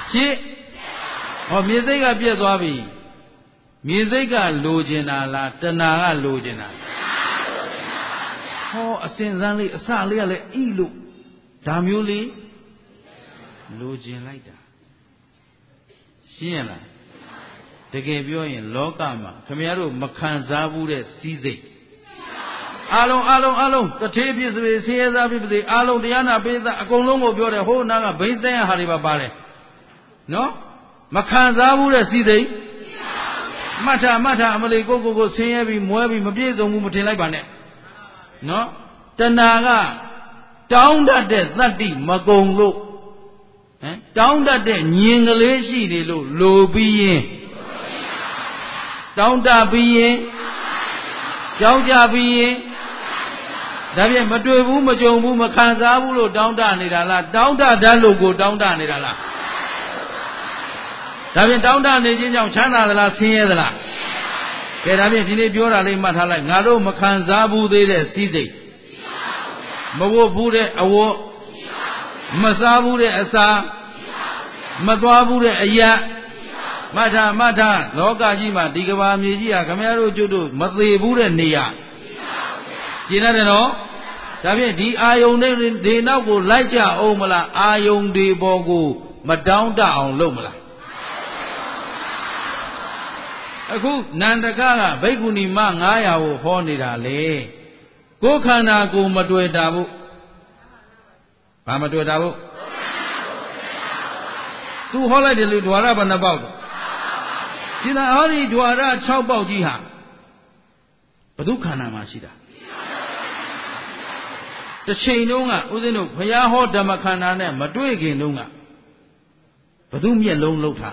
ဖြစ်ဟောမြေစိတ်ကပြည့်သွားပြီမြေစိတ်ကလိုချင်တာလားတဏှာကလိုချင်တာဟောအစဉ်စမ်းလေးအစလေးကလည်းဣလို့ဒါမျိုးလေးလိုချင်လိုက်တာရှင်းရလားတကယ်ပြောရင်လောကမှာခင်ဗျားတို့မခံစားဘူးတဲ့စီးစိတ်အားလုံးတထေးဖြစ်စေဆင်းရဲသားဖြစ်စေအားလုံးတရားနာပိသအကုန်လုံးကိုပြောတယ်ဟိုနာကဘိန်းဆိုင်ဟာတွေပါပါတယ်နော်မခံစားဘူးတဲ့စီးစိတ်မှတ်ထားအမလေးကိုဆင်းရဲပြီးမွဲပြီးမပြည့်စုံဘူးမထင်လိုက်ပါနဲ့နော်တဏှာကတောင်းတတ်တဲ့သတ္တိမကုံလို့တောင်းတတ်တဲ့ညင်ကလေးရှိနေလို့လိုပြီးရင်တောင်းတပြီးရင်ကြောက်ကြပြီးရင်ဒါဖြင့်မတွေ့ဘူးမကြုံဘူးမခံစားဘူးလို့တောင်းတနေတာလားတောင်းတတတ်လို့ကိုတောင်းတနေတာလားဒါဖြင့်တောင်းတနေခြင်းကြောင့်ချမ်းသာသလားဆင်းရဲသလားကဲဒါဖြင့်ဒီနေ့ပြောတာလေးမှတ်ထားလိုက်ငါတို့မခံစားဘူးသေးတဲ့စီးစိတ်မဝတ်ဘူးတဲ့အဝတ်မစားဘူးတဲ့အစာမသွားဘူးတဲ့အရာမှတ်ထားလောကကြီးမှာဒီကဘာမြေကြီးဟာခမရတို့ကျွတ်တို့မသေးဘူးတဲ့နေရာကျင်ရတယ်နော်ဒါဖြင့်ဒီအာယုန်တွေနောက်ကိုလိုက်ကြအောင်မလားအာယုန်တွေပေါ်ကိုမတောင်းတအောင်လုပ်မလားအခုနန္ဒကဘိက္ခုနီမ900ကိုဟောနေတာလေကိုယ်ခန္ဓာကိုမတွေ့တာဘူးဘာမတွေ့တာဘူးသူဟောလိုက်တယ်လို့ဓဝရဘဏ္ဍပေါက်ဒီလားဟောဒီဓဝရ6ပေါက်ကြီးဟာဘု து ခန္ဓာမှာရှိတာတစ်ချိန်တုန်းကဦးဇင်းတို့ဘုရားဟောဓမ္မခန္ဓာနဲ့မတွေ့ခင်တုန်းကဘု து မျက်လုံးလှုပ်ထား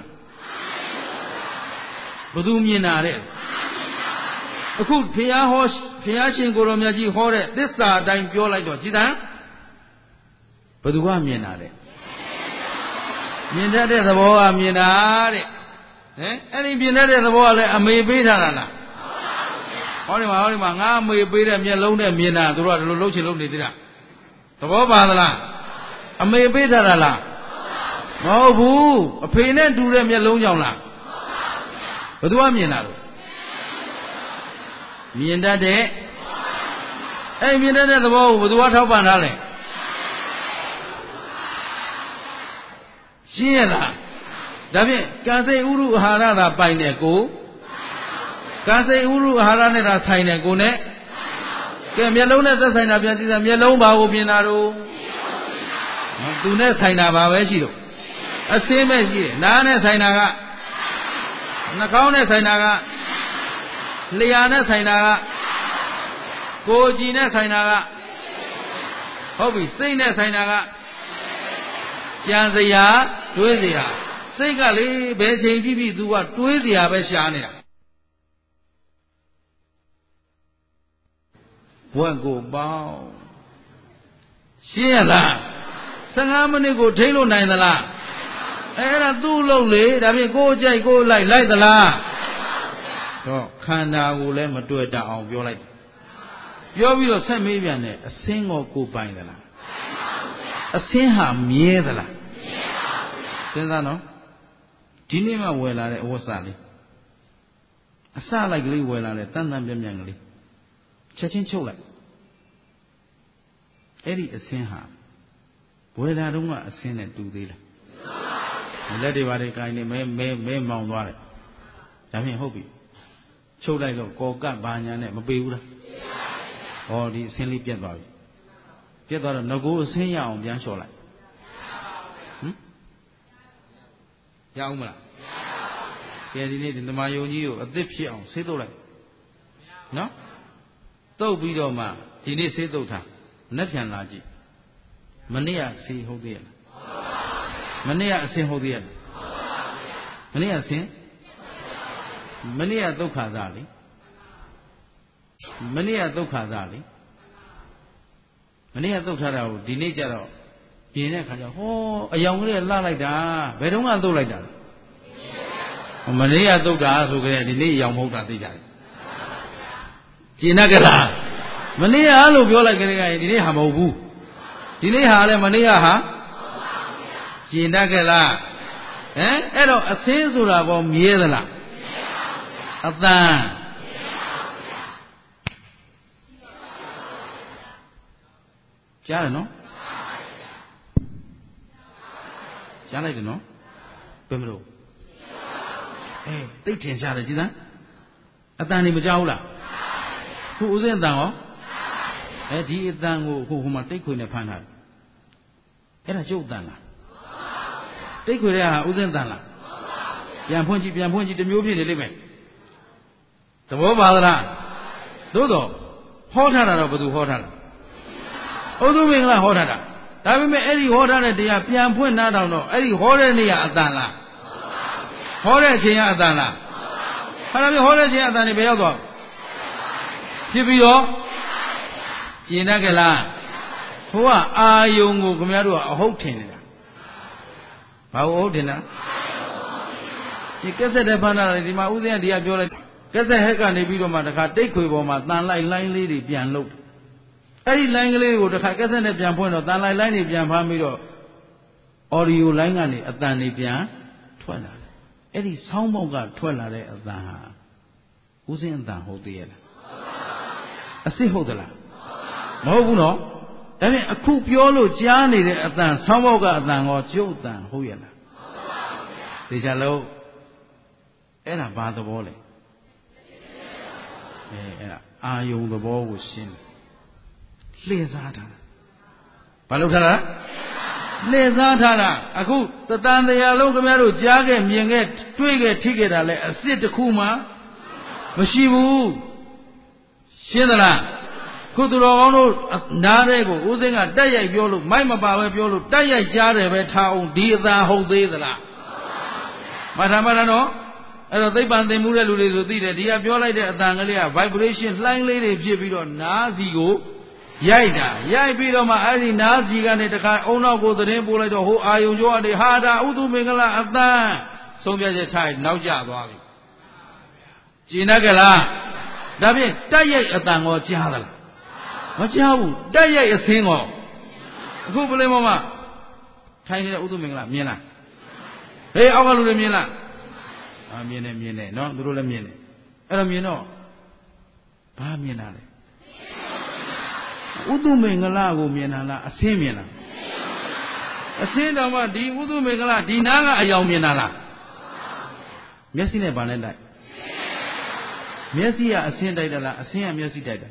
ဘု து မြင်တာတဲ့အခုဘုရားရှင်ကိုရောမြတ်ကြီးဟောတဲ့သစ္စာအတိုင်းပြောလိုက်တော့ကြည်တမ်းဘု து ကမြင်တာတဲ့မြင်တတ်တဲ့သဘောကမြင်တာတဲ့အဲ့ဒီမြင်တတ်တဲ့သဘောကလည်းအမေပေးထားတာလားဟောဒီမှာငါအမေပေးတဲ့မျက်လုံးနဲ့မြင်တာသူတို့ကဒီလိုလှုပ်ချင်လုပ်နေသေးတာသဘောပါသလားအမေပေးထားတာလားမဟုတ်ဘူးအဖေနဲ့တူတဲ့မျက်လုံးကြောင့်လားဘယ်သူကမြင်တာလို့မြင်တတ်တဲ့အဲ့မြင်တတ်တဲ့သဘောကိုဘယ်သူကထောက်ပံ့ထားလဲရှင်းရလားဒါဖြင့်ကံစိတ်ဥရုအာဟာရသာပိုင်တဲ့ကိုကံစိတ်ဥရုအာဟာရနဲ့သာဆိုင်တဲ့ကိုနဲ့ကဲမျက်လုံးနဲ့သက်ဆိုင်တာပြန်ကြည့်စမ်းမျက်လုံးဘာကိုမြင်တာတော့သူနဲ့ဆိုင်တာဘာပဲရှိတော့အစင်းပဲရှိတယ်နားနဲ့ဆိုင်တာကနှာခေါင်းနဲ့ဆိုင်တာကလျှာနဲ့ဆိုင်တာကကိုယ်ကြည်နဲ့ဆိုင်တာကဟုတ်ပြီစိတ်နဲ့ဆိုင်တာကကြံစရာတွေးစရာစိတ်ကလေဘယ်ချိန်ပြည့်သူကတွေးစရာပဲရှားနေတာဘွက်ကိုပေါင်းရှင်းရလား15မိနစ်ကိုထိလို့နိုင်သလားအဲ့ဒါသူ့လို့လေဒါဖြင့်ကိုယ်ကြိုက်ကိုယ်လိုက်သလားတော့ခန္ဓာကိုလည်းမတွေ့တတ်အောင်ပြောလိုက်ပြောပြီးတော့ဆက်မေးပြန်တယ်အစင်းကိုကိုပိုင်သလားအစင်းဟာမြဲသလားစဉ်းစားနော်ဒီနေ့မှဝယ်လာတဲ့အဝတ်စားလေးအစလိုက်ကလေးဝယ်လာတဲ့တန်တန်ပြန့်ပြန့်ကလေးချက်ချင်းချုပ်လိုက်အဲ့ဒီအစင်းဟာဝယ်လာတော့ကအစင်းနဲ့တူသေးလားလက်တွေပါတွေကိုင်းနေမဲမောင်သွားတယ်ဒါဖြင့်ဟုတ်ပြီချုပ်လိုက်တော့ကော်ကပ်ဘာညာနဲ့မပေဘူးလားဟောဒီအစင်းလေးပြတ်သွားပြီပြတ်သွားတော့ငကိုအစင်းရအောင်ပြန်လျှော်လိုက်ရအောင်မလားကဲဒီနေ့ဒီဓမ္မယုံကြီးကိုအသစ်ဖြစ်အောင်ဆေးတုပ်လိုက်နော်တုပ်ပြီးတော့မှဒီနေ့ဆေးတုပ်ထားလက်ပြန်လာကြည့်မနေ့ကဆေးဟုတ်သေးရဲ့လားမနေ့ကအစင်းဟုတ်သေးရဲ့လားမနေ့ကအစင်းမနေ့ကဒုက္ခစားလေမနေ့ကဒုက္ခစားလေမနေ့ကဒုက္ခတာကိုဒီနေ့ကျတော့ပြင်တဲ့ခါကျဟောအယောင်ကလေးလှလိုက်တာဘယ်တော့မှသုတ်လိုက်တာမနေ့ကသုတ်တာဆိုကြတဲ့ဒီနေ့အယောင်မဟုတ်တာသိကြတယ်ကျင်တတ်ကြလားမနေ့ကလို့ပြောလိုက်ကြတဲ့ကဒီနေ့ဟာမဟုတ်ဘူးဒီနေ့ဟာလည်းမနေ့ကဟာကျင်တတ်ကြလားအဲ့တော့အစင်းဆိုတာကောမြဲသလားအတန်ကြားတယ်နော်ကြားလိုက်တယ်နော်ဘယ်မလို့သိထင်ရှားတယ်ကြည်သားအတန်နေမကြောက်ဘူးလားခုဦးစင်းအတန်ရောဒီအတန်ကိုခုဟိုမှာတိတ်ခွေနဲ့ဖမ်းထားတယ်အဲ့ဒါကျုပ်အတန်လားတိတ်ခွေတဲ့ဟာဦးစင်းအတန်လားပြန်ဖွင့်ကြည့်တမျိုးဖြစ်နေလိမ့်မယ်သဘောပါသလားသို့တော့ဟောထားတာတော့ဘယ်သူဟောထားတာဥဒုမင်္ဂလာဟောထားတာဒါပေမဲ့အဲ့ဒီဟောထားတဲ့တရားပြန်ဖွင့်နားထောင်တော့အဲ့ဒီဟောတဲ့နေရာအတန်လားဟောတဲ့အချိန်ကအတန်လားဟာဒါမျိုးဟောတဲ့အချိန်အတန်နေဘယ်ရောက်သွားဖြစ်ပြီးတော့ကျင်တတ်ကြလားဟိုကအာယုံကိုခင်ဗျားတို့ကအဟုတ်ထင်နေတာဘာကိုအဟုတ်ထင်တာဒီကက်ဆက်တဲ့ဖမ်းတာဒီမှာဦးစင်းကဒီကပြောလိုက်ကက်ဆက်ဟက်ကနေပြီးတော့မှတခါတိတ်ခွေပေါ်မှာတန်လိုက်လိုင်းလေးတွေပြန်လုပ်အဲ့ဒီလိုင်းကလေးကိုတခါကက်ဆက်နဲ့ပြန်ဖွင့်တော့တန်လိုက်လိုင်းတွေပြန်ဖမ်းပြီးတော့အော်ဒီယိုလိုင်းကနေအတန်တွေပြန်ထွက်လာတယ်အဲ့ဒီဆောင်းပေါက်ကထွက်လာတဲ့အတန်ဟာဦးစင်းအတန်ဟုတ်သေးရဲ့လားအစ်စ်ဟုတ်သလားမဟုတ်ဘူးနော်ဒါဖြင့်အခုပြောလို့ကြားနေတဲ့အတန်ဆောင်းပေါက်ကအတန်ကောကျုပ်အတန်ဟုတ်ရဲ့လားဒီကြလို့အဲ့ဒါဘာသဘောလဲအဲ့ဒါအာယုံသဘောကိုရှင်းတယ်လှည့်စားထားတာဘာလို့ထားတာလှည့်စားထားတာအခုတတန်တရားလုံးခင်ဗျားတို့ကြားခဲ့မြင်ခဲ့တွေ့ခဲ့ထိခဲ့တာလဲအစ်စ်တစ်ခုမှမရှိဘူးရှင်းသလားခုသူတော်ကောင်းတို့နားတဲ့ကိုဦးစင်းကတက်ရိုက်ပြောလို့မိုက်မပါပဲပြောလို့တက်ရိုက်ကြားတယ်ပဲထားအောင်ဒီအသာဟုတ်သေးသလားမထာမထာနော်အဲ့တော့သိပ္ပံသင်မှုတဲ့လူတွေဆိုသိတယ်ဒီကပြောလိုက်တဲ့အတန်ကလေးက vibration လှိုင်းလေးတွေဖြစ်ပြီးတော့နားစီကိုရိုက်တာရိုက်ပြီးတော့မှအဲ့ဒီနားစီကနေတခါအုံနောက်ကိုသတင်းပို့လိုက်တော့ဟိုအာယုံကျော်ကနေဟာဒါဥဒုမင်္ဂလာအတန်ဆုံးဖြတ်ချက်ချရင်နောက်ကျသွားပြီကျင်တတ်ကြလားဒါဖြင့်တက်ရိုက်အတန်ကိုကြားသလားမကြားဘူးတက်ရိုက်အစင်းကောအခုပလင်းပေါ်မှာထိုင်နေတဲ့ဥဒုမင်္ဂလာမြင်လားဟေးအောက်ကလူတွေမြင်လားမြင်တယ်နော်သူတို့လည်းမြင်တယ်အဲ့တော့မြင်တော့ဘာမြင်တာလဲဥဒုမင်္ဂလာကိုမြင်တာလားအစင်းမြင်လားအစင်းတော်မှဒီဥဒုမင်္ဂလာဒီနားကအယောင်မြင်တာလားမျက်စိနဲ့ဗာနဲ့တိုက်မျက်စိကအစင်းတိုက်တယ်လားအစင်းကမျက်စိတိုက်တယ်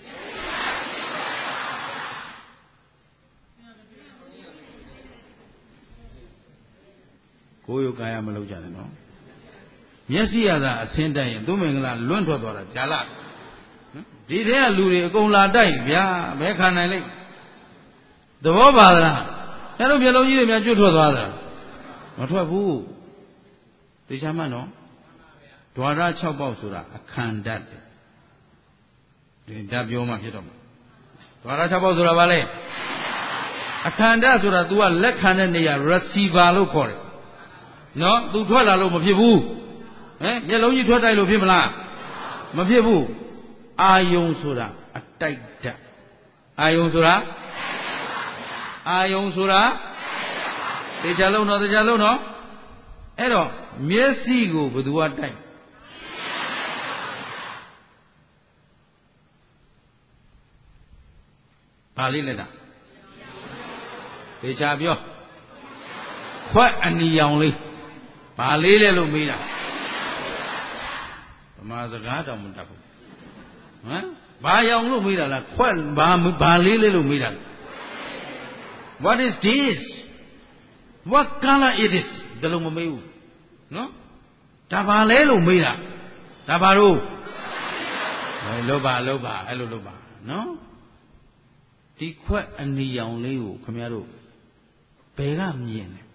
ကိုယ်ယုတ်ကာယမလုပ်ကြနဲ့နော်မျက်စိရတာအစင်းတိုက်ရင်သူမင်္ဂလာလွန့်ထွက်သွားတာကြာလာဒီထဲကလူတွေအကုန်လာတိုက်ဗျာဘယ်ခံနိုင်လိမ့်သဘောပါလားအဲ့လိုမျက်လုံးကြီးတွေများကျွတ်ထွက်သွားတာမထွက်ဘူးသိချာမှတ်နော်ဓဝရ6ပေါက်ဆိုတာအခန္ဓာတယ်ဒီဓာတ်ပြောမှဖြစ်တော့မှာဓဝရ6ပေါက်ဆိုတာဘာလဲအခန္ဓာဆိုတာ तू ကလက်ခံတဲ့နေရာ receiver လို့ခေါ်တယ်နော် तू ထွက်လာလို့မဖြစ်ဘူးမျက်လုံးကြီးထွက်တိုက်လို့ဖြစ်မလားမဖြစ်ဘူးအာယုံဆိုတာအတိုက်ဓာတ်အာယုံဆိုတာတရားလုံးတော့အဲ့တော့မျက်စိကိုဘယ်သူကတိုက်ဘာလေးလဲတာတရားပြောခွက်အနီရောင်လေးဘာလေးလဲလို့မေးတာဗမာစကားတောင်မတတ်ဘူးဘာရောင်လို့မေးတာလားခွက်ဘာလေးလဲလို့မေးတာ What is this What color it is ဒါလုံးမမေးဘူးနော်ဒါဘာလဲလို့မေးတာဒါဘာလို့လုပ်ပါအဲ့လိုလုပ်ပါနော်ဒီခွက်အနီရောင်လေးကိုခင်ဗျားတို့ဘယ်ကမြင်လဲ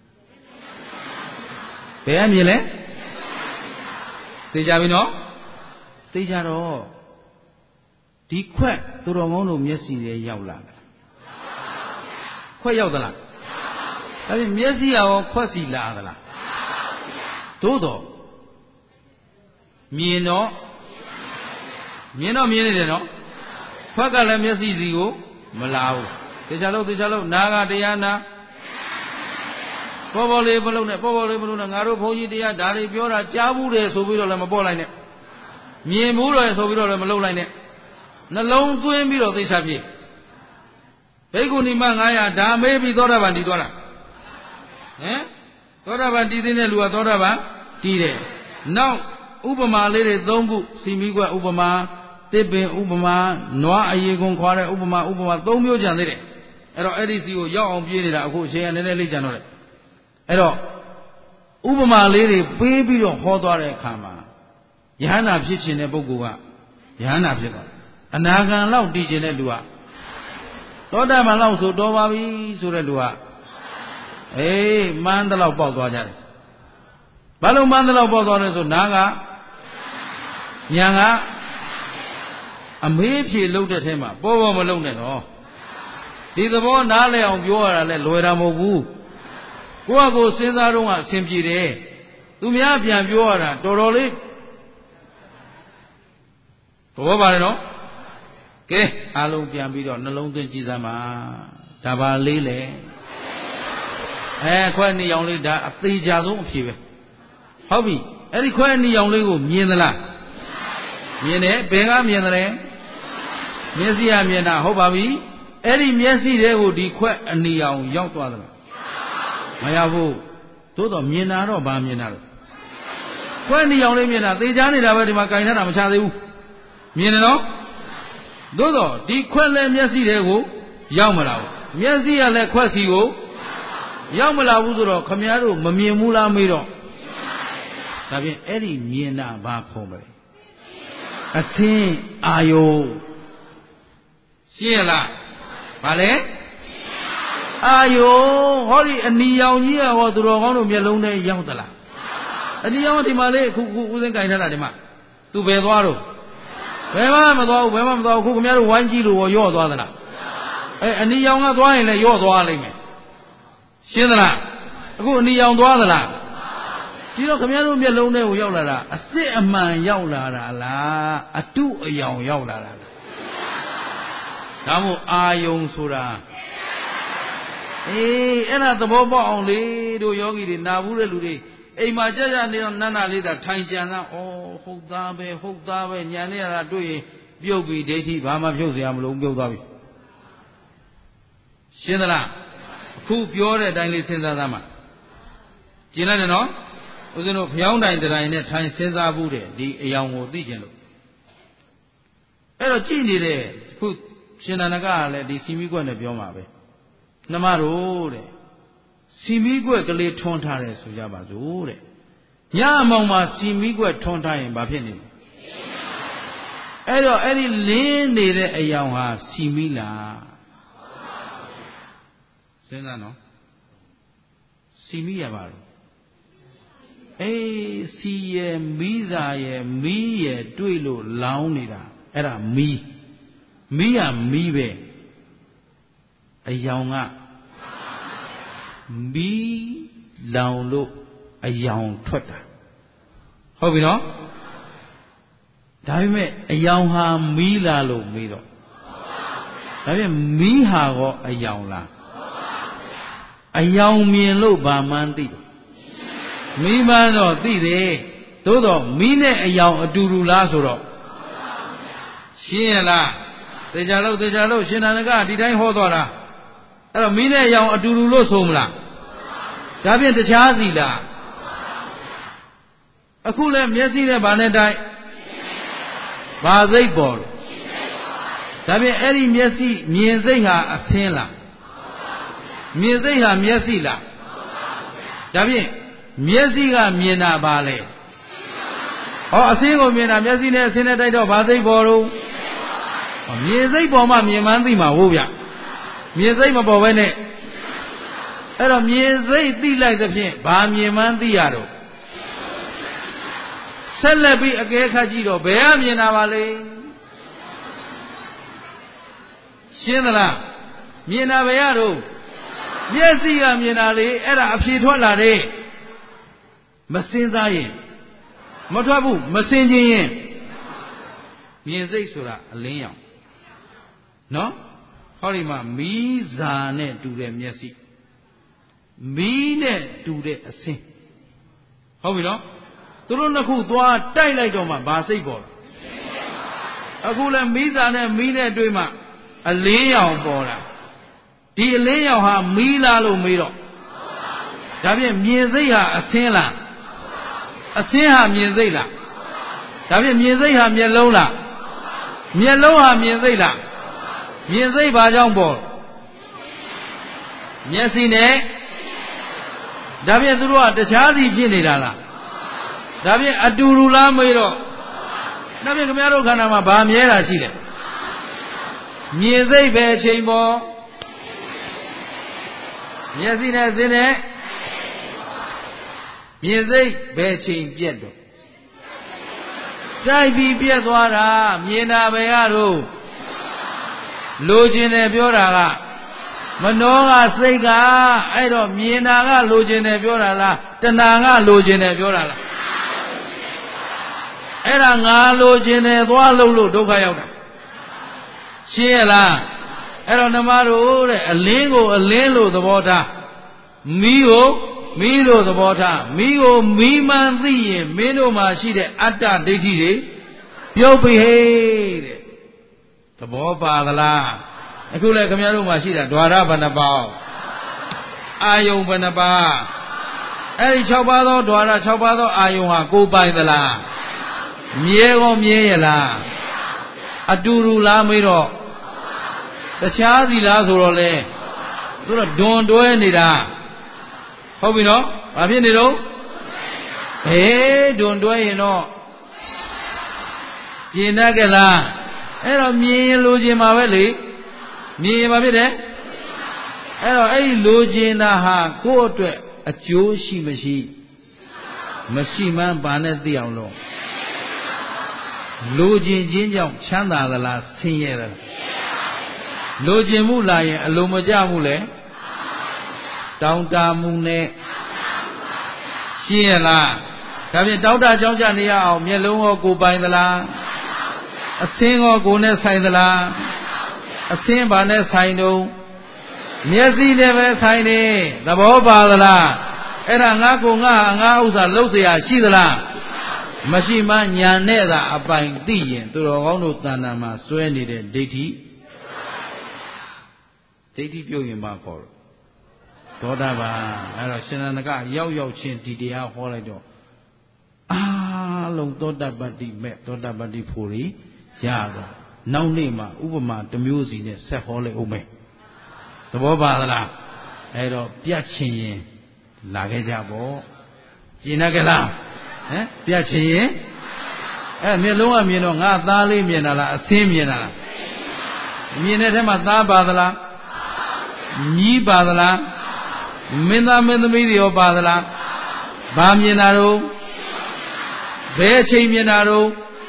ဘယ်ကမြင်လဲသိကြပြီနော်သိကြတော့ဒီခွက်သူတော်ကောင်းတို့မျက်စိတွေရောက်လာတယ်ခွက်ရောက်သလားဒါဖြင့်မျက်စိရောခွက်စီလာသလားသို့တော့မြင်နေတယ်နော်ခွက်ကလည်းမျက်စိစီကိုမလာဘူးသေချာလို့နားကတရားနာပေါ်ပေါ်လေးမလုံးနဲ့ပေါ်ပေါ်လေးမလုံးနဲ့ငါတို့ဘုန်းကြီးတရားဒါတွေပြောတာကြားဘူးတယ်ဆိုပြီးတော့လည်းမပေါ်လိုက်နဲ့မြင်ဘူးတယ်ဆိုပြီးတော့လည်းမလုံးလိုက်နဲ့နှလုံးသွင်းပြီးတော့သိချပြေဘိက္ခုနီမ900ဒါမေးပြီးသောတာပန်တည်သွားတာဟမ်သောတာပန်တည်တဲ့လူကသောတာပန်တည်တယ်နောက်ဥပမာလေးတွေ3ခုစီမီကွက်ဥပမာတစ်ပင်ဥပမာနွားအရေကုန်ခွာတဲ့ဥပမာ3မျိုးကြံသေးတယ်အဲ့တော့အဲ့ဒီစီကိုရောက်အောင်ပြေးနေတာအခုအချိန်ကနည်းနည်းလေးကြံတော့တယ်အဲ့တော့ဥပမာလေးတွေပေးပြီးတော့ဟောသွားတဲ့အခါမှာယဟန္တာဖြစ်ခြင်းတဲ့ပုဂ္ဂိုလ်ကယဟန္တာဖြစ်သွားအနာဂံလောက်တည်ခြင်းတဲ့လူကသောတာပန်လောက်ဆိုတော်ပါပြီဆိုတဲ့လူကမှန်းတလောက်ပေါက်သွားကြတယ်ဘာလို့မှန်းတလောက်ပေါက်သွားလဲဆိုနားကညာကအမေးဖြေလှုပ်တဲ့ထဲမှာပေါ်မလုံနဲ့တော့ဒီသဘောနားလည်အောင်ပြောရတာလဲလွယ်တာမဟုတ်ဘူးကိုယ့်အကိုစဉ်းစားတော့ကအဆင်ပြေတယ်သူများပြန်ပြောရတာတော်တော်လေးဘောပါလေနော်ကဲအားလုံးပြန်ပြီးတော့နှလုံးသွင်းကြည့်စမ်းပါဒါပါလေးလေခွဲနေအောင်လေးဒါအသေးချာဆုံးအဖြေပဲဟုတ်ပြီအဲ့ဒီခွဲနေအောင်လေးကိုမြင်သလားမြင်တယ်ဘယ်ကမြင်တယ်မျက်စိကမြင်တာဟုတ်ပါပြီအဲ့ဒီမျက်စိတွေကိုဒီခွက်အနီအောင်ရောက်သွားသလားမရောက်ဘူးသို့တော့မြင်တာတော့ဗာမြင်တာတော့ခွက်အနီအောင်လေးမြင်တာသေချာနေတာပဲဒီမှာကင်ထားတာမချသေးဘူးမြင်တယ်နော်သို့တော့ဒီခွက်လည်းမျက်စိတွေကိုရောက်မလာဘူးမျက်စိကလည်းခွက်စီကိုရောက်မလာဘူးဆိုတော့ခမည်းတော်မမြင်ဘူးလားမေးတော့ဒါဖြင့်အဲ့ဒီမြင်တာဘာခေါ်မလဲအသင်းအာယုရှင်းလားဗာလဲအာယုဟောဒီအနီရောင်ကြီးကဟောသူတော်ကောင်းတို့မျက်လုံးထဲရောက်သလားအနီရောင်ဒီမှာလေအခုဦးစင်းကြိုင်ထားတာဒီမှာသူဘယ်သွားတော့ဘယ်မှမသွားဘူးခုခင်ဗျားတို့ဝိုင်းကြည့်လို့ရော့သွားသလားအနီရောင်ကသွားရင်လည်းရော့သွားလိမ့်မယ်ရှင်းသလားအခုအနီရောင်သွားသလားဒီတော့ခင်ဗျားတို့မျက်လုံးထဲကိုရောက်လာတာအစစ်အမှန်ရောက်လာတာလားအတုအယောင်ရောက်လာတာလားဒါမို့အာယုံဆိုတာအဲ့ဒါသဘောပေါက်အောင်လေတို့ယောဂီတွေနာဘူးတဲ့လူတွေအိမ်မှာကြာကြာနေတော့နန္နာလေးသာထိုင်ကြံတာဟုတ်သားပဲညာနေရတာတွေ့ရင်ပြုတ်ပြီးဒိဋ္ဌိဘာမှဖြုတ်เสียမလို့ပြုတ်သွားပြီရှင်းသလားအခုပြောတဲ့အတိုင်းလေးစဉ်းစားသားမှာကျင်လိုက်တယ်နော်ဦးဇင်းတို့ဖျောင်းတိုင်တိုင်နဲ့ထိုင်စဉ်းစားဘူးတဲ့ဒီအယောင်ကိုသိကျင်လို့အဲ့တော့ကြည့်နေတဲ့ခုရှင်နန္ဒကကလည်းဒီစီမီကွက်နဲ့ပြောမှာပဲနှမတို့တဲ့စီမီကွက်ကလေးထွန်းထားတယ်ဆိုကြပါစို့တဲ့ညအမောင်မှာစီမီကွက်ထွန်းထားရင်ဘာဖြစ်နေလဲအဲ့တော့အဲ့ဒီလင်းနေတဲ့အယောင်ဟာစီမီလားစဉ်းစားနော်စီမီရပါလို့စီရယ်မီးစာရယ်မီးရယ်တွေ့လို့လောင်းနေတာအဲ့ဒါမီးကမီးပဲအယောင်ကမီးလောင်လို့အယောင်ထွက်တာဟုတ်ပြီနော်ဒါပေမဲ့အယောင်ဟာမီးလားလို့မေးတော့ဒါပြန်မီးဟာကောအယောင်လားအယောင်မြင်လို့ဗာမှန်းသိတယ်မီးမှန်းတော့သိတယ်သို့တော့မီးနဲ့အယောင်အတူတူလားဆိုတော့ရှင်းရလားသေချာလို့ရှင်နန္ဒကဒီတိုင်းဟောသွားတာအဲ့တော့မီးနဲ့အယောင်အတူတူလို့ဆိုမလားဒါဖြင့်တခြားစီလားအခုလဲမျက်စိနဲ့ဗာနဲ့တိုင်းဘာစိတ်ပေါ်လို့ဒါဖြင့်အဲ့ဒီမျက်စိမြင်စိတ်ဟာအဆင်းလားမြင်စိတ်ဟာမျက်စိလားဒါဖြင့်မျက်စိကမြင်တာပါလေအဆင်းကိုမြင်တာမျက်စိနဲ့အဆင်းနဲ့တိုက်တော့ဘာစိတ်ပေါ်လို့မြင်စိတ်ပေါ်မှမြင်မှန်းသိမှာဟုတ်ဗျမြင်စိတ်မပေါ်ဘဲနဲ့အဲ့တော့မြင်စိတ်သိလိုက်သဖြင့်ဘာမြင်မှန်းသိရတော့ဆက်လက်ပြီးအကဲခတ်ကြည့်တော့ဘယ်ကမြင်တာပါလဲရှင်းသလားမြင်တာဘယ်ရတော့မျက်စိကမြင်တာလေအဲ့ဒါအဖြေထွက်လာတယ်မစင်စားရင်မထွက်ဘူးမစင်ခြင်းရင်မြင်စိတ်ဆိုတာအလင်းရောင်နော်ဟောဒီမှာမီးစာနဲ့တူတဲ့မျက်စိမီးနဲ့တူတဲ့အစင်းဟုတ်ပြီနော်သူတို့နှစ်ခုသွားတိုက်လိုက်တော့မှဘာစိတ်ပေါ်အခုလည်းမီးစာနဲ့မီးနဲ့တွေ့မှအလင်းရောင်ပေါ်လာဒီအလင်းရောင်ဟာမီးလားလို့မေးတော့ဒါဖြင့်မြင်စိတ်ဟာအစင်းလားအစင်းဟာမြင်စိတ်လားဒါဖြင့်မြင်စိတ်ဟာမျက်လုံးလားမျက်လုံးဟာမြင်စိတ်လားမြင်စိတ်ဘာကြောင့်ပေါ်မျက်စိနဲ့ဒါဖြင့်သူတို့ကတခြားစီဖြစ်နေတာလားဒါဖြင့်အတူတူလားမေးတော့ဒါဖြင့်ခင်ဗျားတို့ခန္ဓာမှာဘာမြဲတာရှိလဲမြင်စိတ်ပဲအချိန်ပေါ်မျက်စိနဲ့စင်းနဲ့မြင်စိတ်ပဲအချိန်ပြက်တော့တိုက်ပြီးပြက်သွားတာမြင်တာပဲရတော့လိုချင်တယ်ပြောတာကမနှောကစိတ်ကအဲ့တော့မြင်တာကလိုချင်တယ်ပြောတာလားတဏှာကလိုချင်တယ်ပြောတာလားအဲ့ဒါငါလိုချင်တယ်သွားလို့ဒုက္ခရောက်တာရှင်းရလားအဲ့တော့ဓမ္မတို့တဲ့အလင်းကိုအလင်းလို့သဘောထားမီးကိုမီးလို့သဘောထားမီးကိုမီးမှန်သိရင်မင်းတို့မှာရှိတဲ့အတ္တဒိဋ္ဌိတွေပြုတ်ပြီဟဲ့တဲ့သဘောပါသလားအခုလည်းခင်ဗျားတို့မှာရှိတာဓဝရဘယ်နှပါးအာယုံဘယ်နှပါးအဲ့ဒီ6ပါးသောဓဝရ6ပါးသောအာယုံဟာကိုယ်ပိုင်သလားမြဲကောမြဲရလားအတူတူလားမေးတော့တခြားစီလားဆိုတော့လေသူတို့ဒွန်တွဲနေတာဟုတ်ပြီနော်ဘာဖြစ်နေတော့ဒွန်တွဲရင်တော့ကျင်တတ်ကြလားအဲ့တော့မြင်ရင်လိုချင်မှာပဲလေမြင်ရင်ဘာဖြစ်တယ်အဲ့တော့အဲ့ဒီလိုချင်တာဟာကိုယ့်အတွက်အကျိုးရှိမရှိမှန်းဘာနဲ့သိအောင်လို့လိုချင်ခြင်းကြောင့်ချမ်းသာသလားဆင်းရဲသလားလိုချင်မှုလာရင်အလိုမကျမှုလဲတောင်းတမှုနဲ့ရှင်းရလားဒါဖြင့်တောင်းတကြောင်းကြနေရအောင်မျက်လုံးရောကိုယ်ပိုင်သလားအစင်းရောကိုယ်နဲ့ဆိုင်သလားအစင်းဘာနဲ့ဆိုင်တော့မျက်စိနဲ့ပဲဆိုင်နေသဘောပါသလားအဲ့ဒါငါကိုငါဥစ္စာလှုပ်เสียရှိသလားမရှိမှညာနဲ့သာအပိုင်သိရင်သူတော်ကောင်းတို့တဏ္ဍာမှာစွဲနေတဲ့ဒိဋ္ဌိပြုတ်ရင်မခေါ်တော့သောတာပန်အဲ့တော့ရှင်နန္ဒကရောက်ချင်းဒီတရားဟောလိုက်တော့အားလုံးသောတာပတ္တိမဲ့သောတာပတ္တိဖို့ရရတော့နောက်နေ့မှာဥပမာတစ်မျိုးစီနဲ့ဆက်ဟောလိုက်ဦးမယ်သဘောပါသလားအဲ့တော့ပြတ်ချင်ရင်လာခဲ့ကြပေါ့ကျင်တတ်ကြလားပြတ်ချင်ရင်မျက်လုံးကမြင်တော့ငါသားလေးမြင်တာလားအဆင်းမြင်တာလားမြင်တဲ့ထဲမှာသားပါသလားမြီးပါသလားမင်းသားမင်းသမီးတွေရောပါသလားဘာမြင်တာတော့ဘယ်အချိန်မြင်တာတော့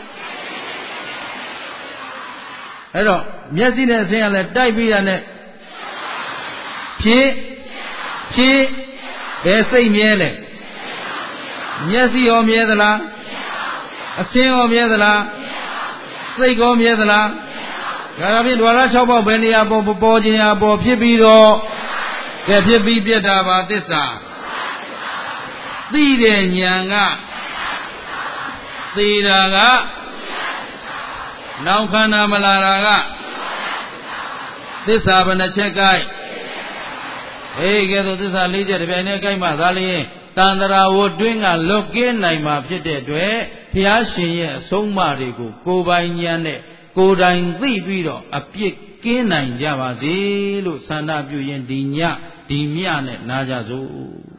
အဲ့တော့မျက်စိနဲ့အဆင်းကလည်းတိုက်ပြီးတာနဲ့ဖြည့်ဘယ်စိတ်မြဲလဲမျက်စိရောမြဲသလားအဆင်းရောမြဲသလားစိတ်ရောမြဲသလားဒါဖြင့်ဓဝရ6ပေါက်ဘယ်နေရာပေါ်ခြင်းရာပေါ်ဖြစ်ပြီးတော့ကဲဖြစ်ပြီးပြတ်တာပါသစ္စာသိတဲ့ဉာဏ်ကသိတာကနောက်ခန္ဓာမလာတာကသစ္စာဘယ်နှချက်ကိုက်ကဲသို့သစ္စာ၄ချက်တစ်ပြိုင်တည်းကိုက်မှသာလျှင်တန္တရာဝတ်တွင်းကလွတ်ကင်းနိုင်မှာဖြစ်တဲ့အတွက်ဘုရားရှင်ရဲ့အဆုံးအမတွေကိုကိုယ်ပိုင်ဉာဏ်နဲ့ကိုယ်တိုင်သိပြီးတော့အပြစ်ကင်းနိုင်ကြပါစေလို့ဆန္ဒပြုရင်ဒီညဒီမြနဲ့နာကြစို့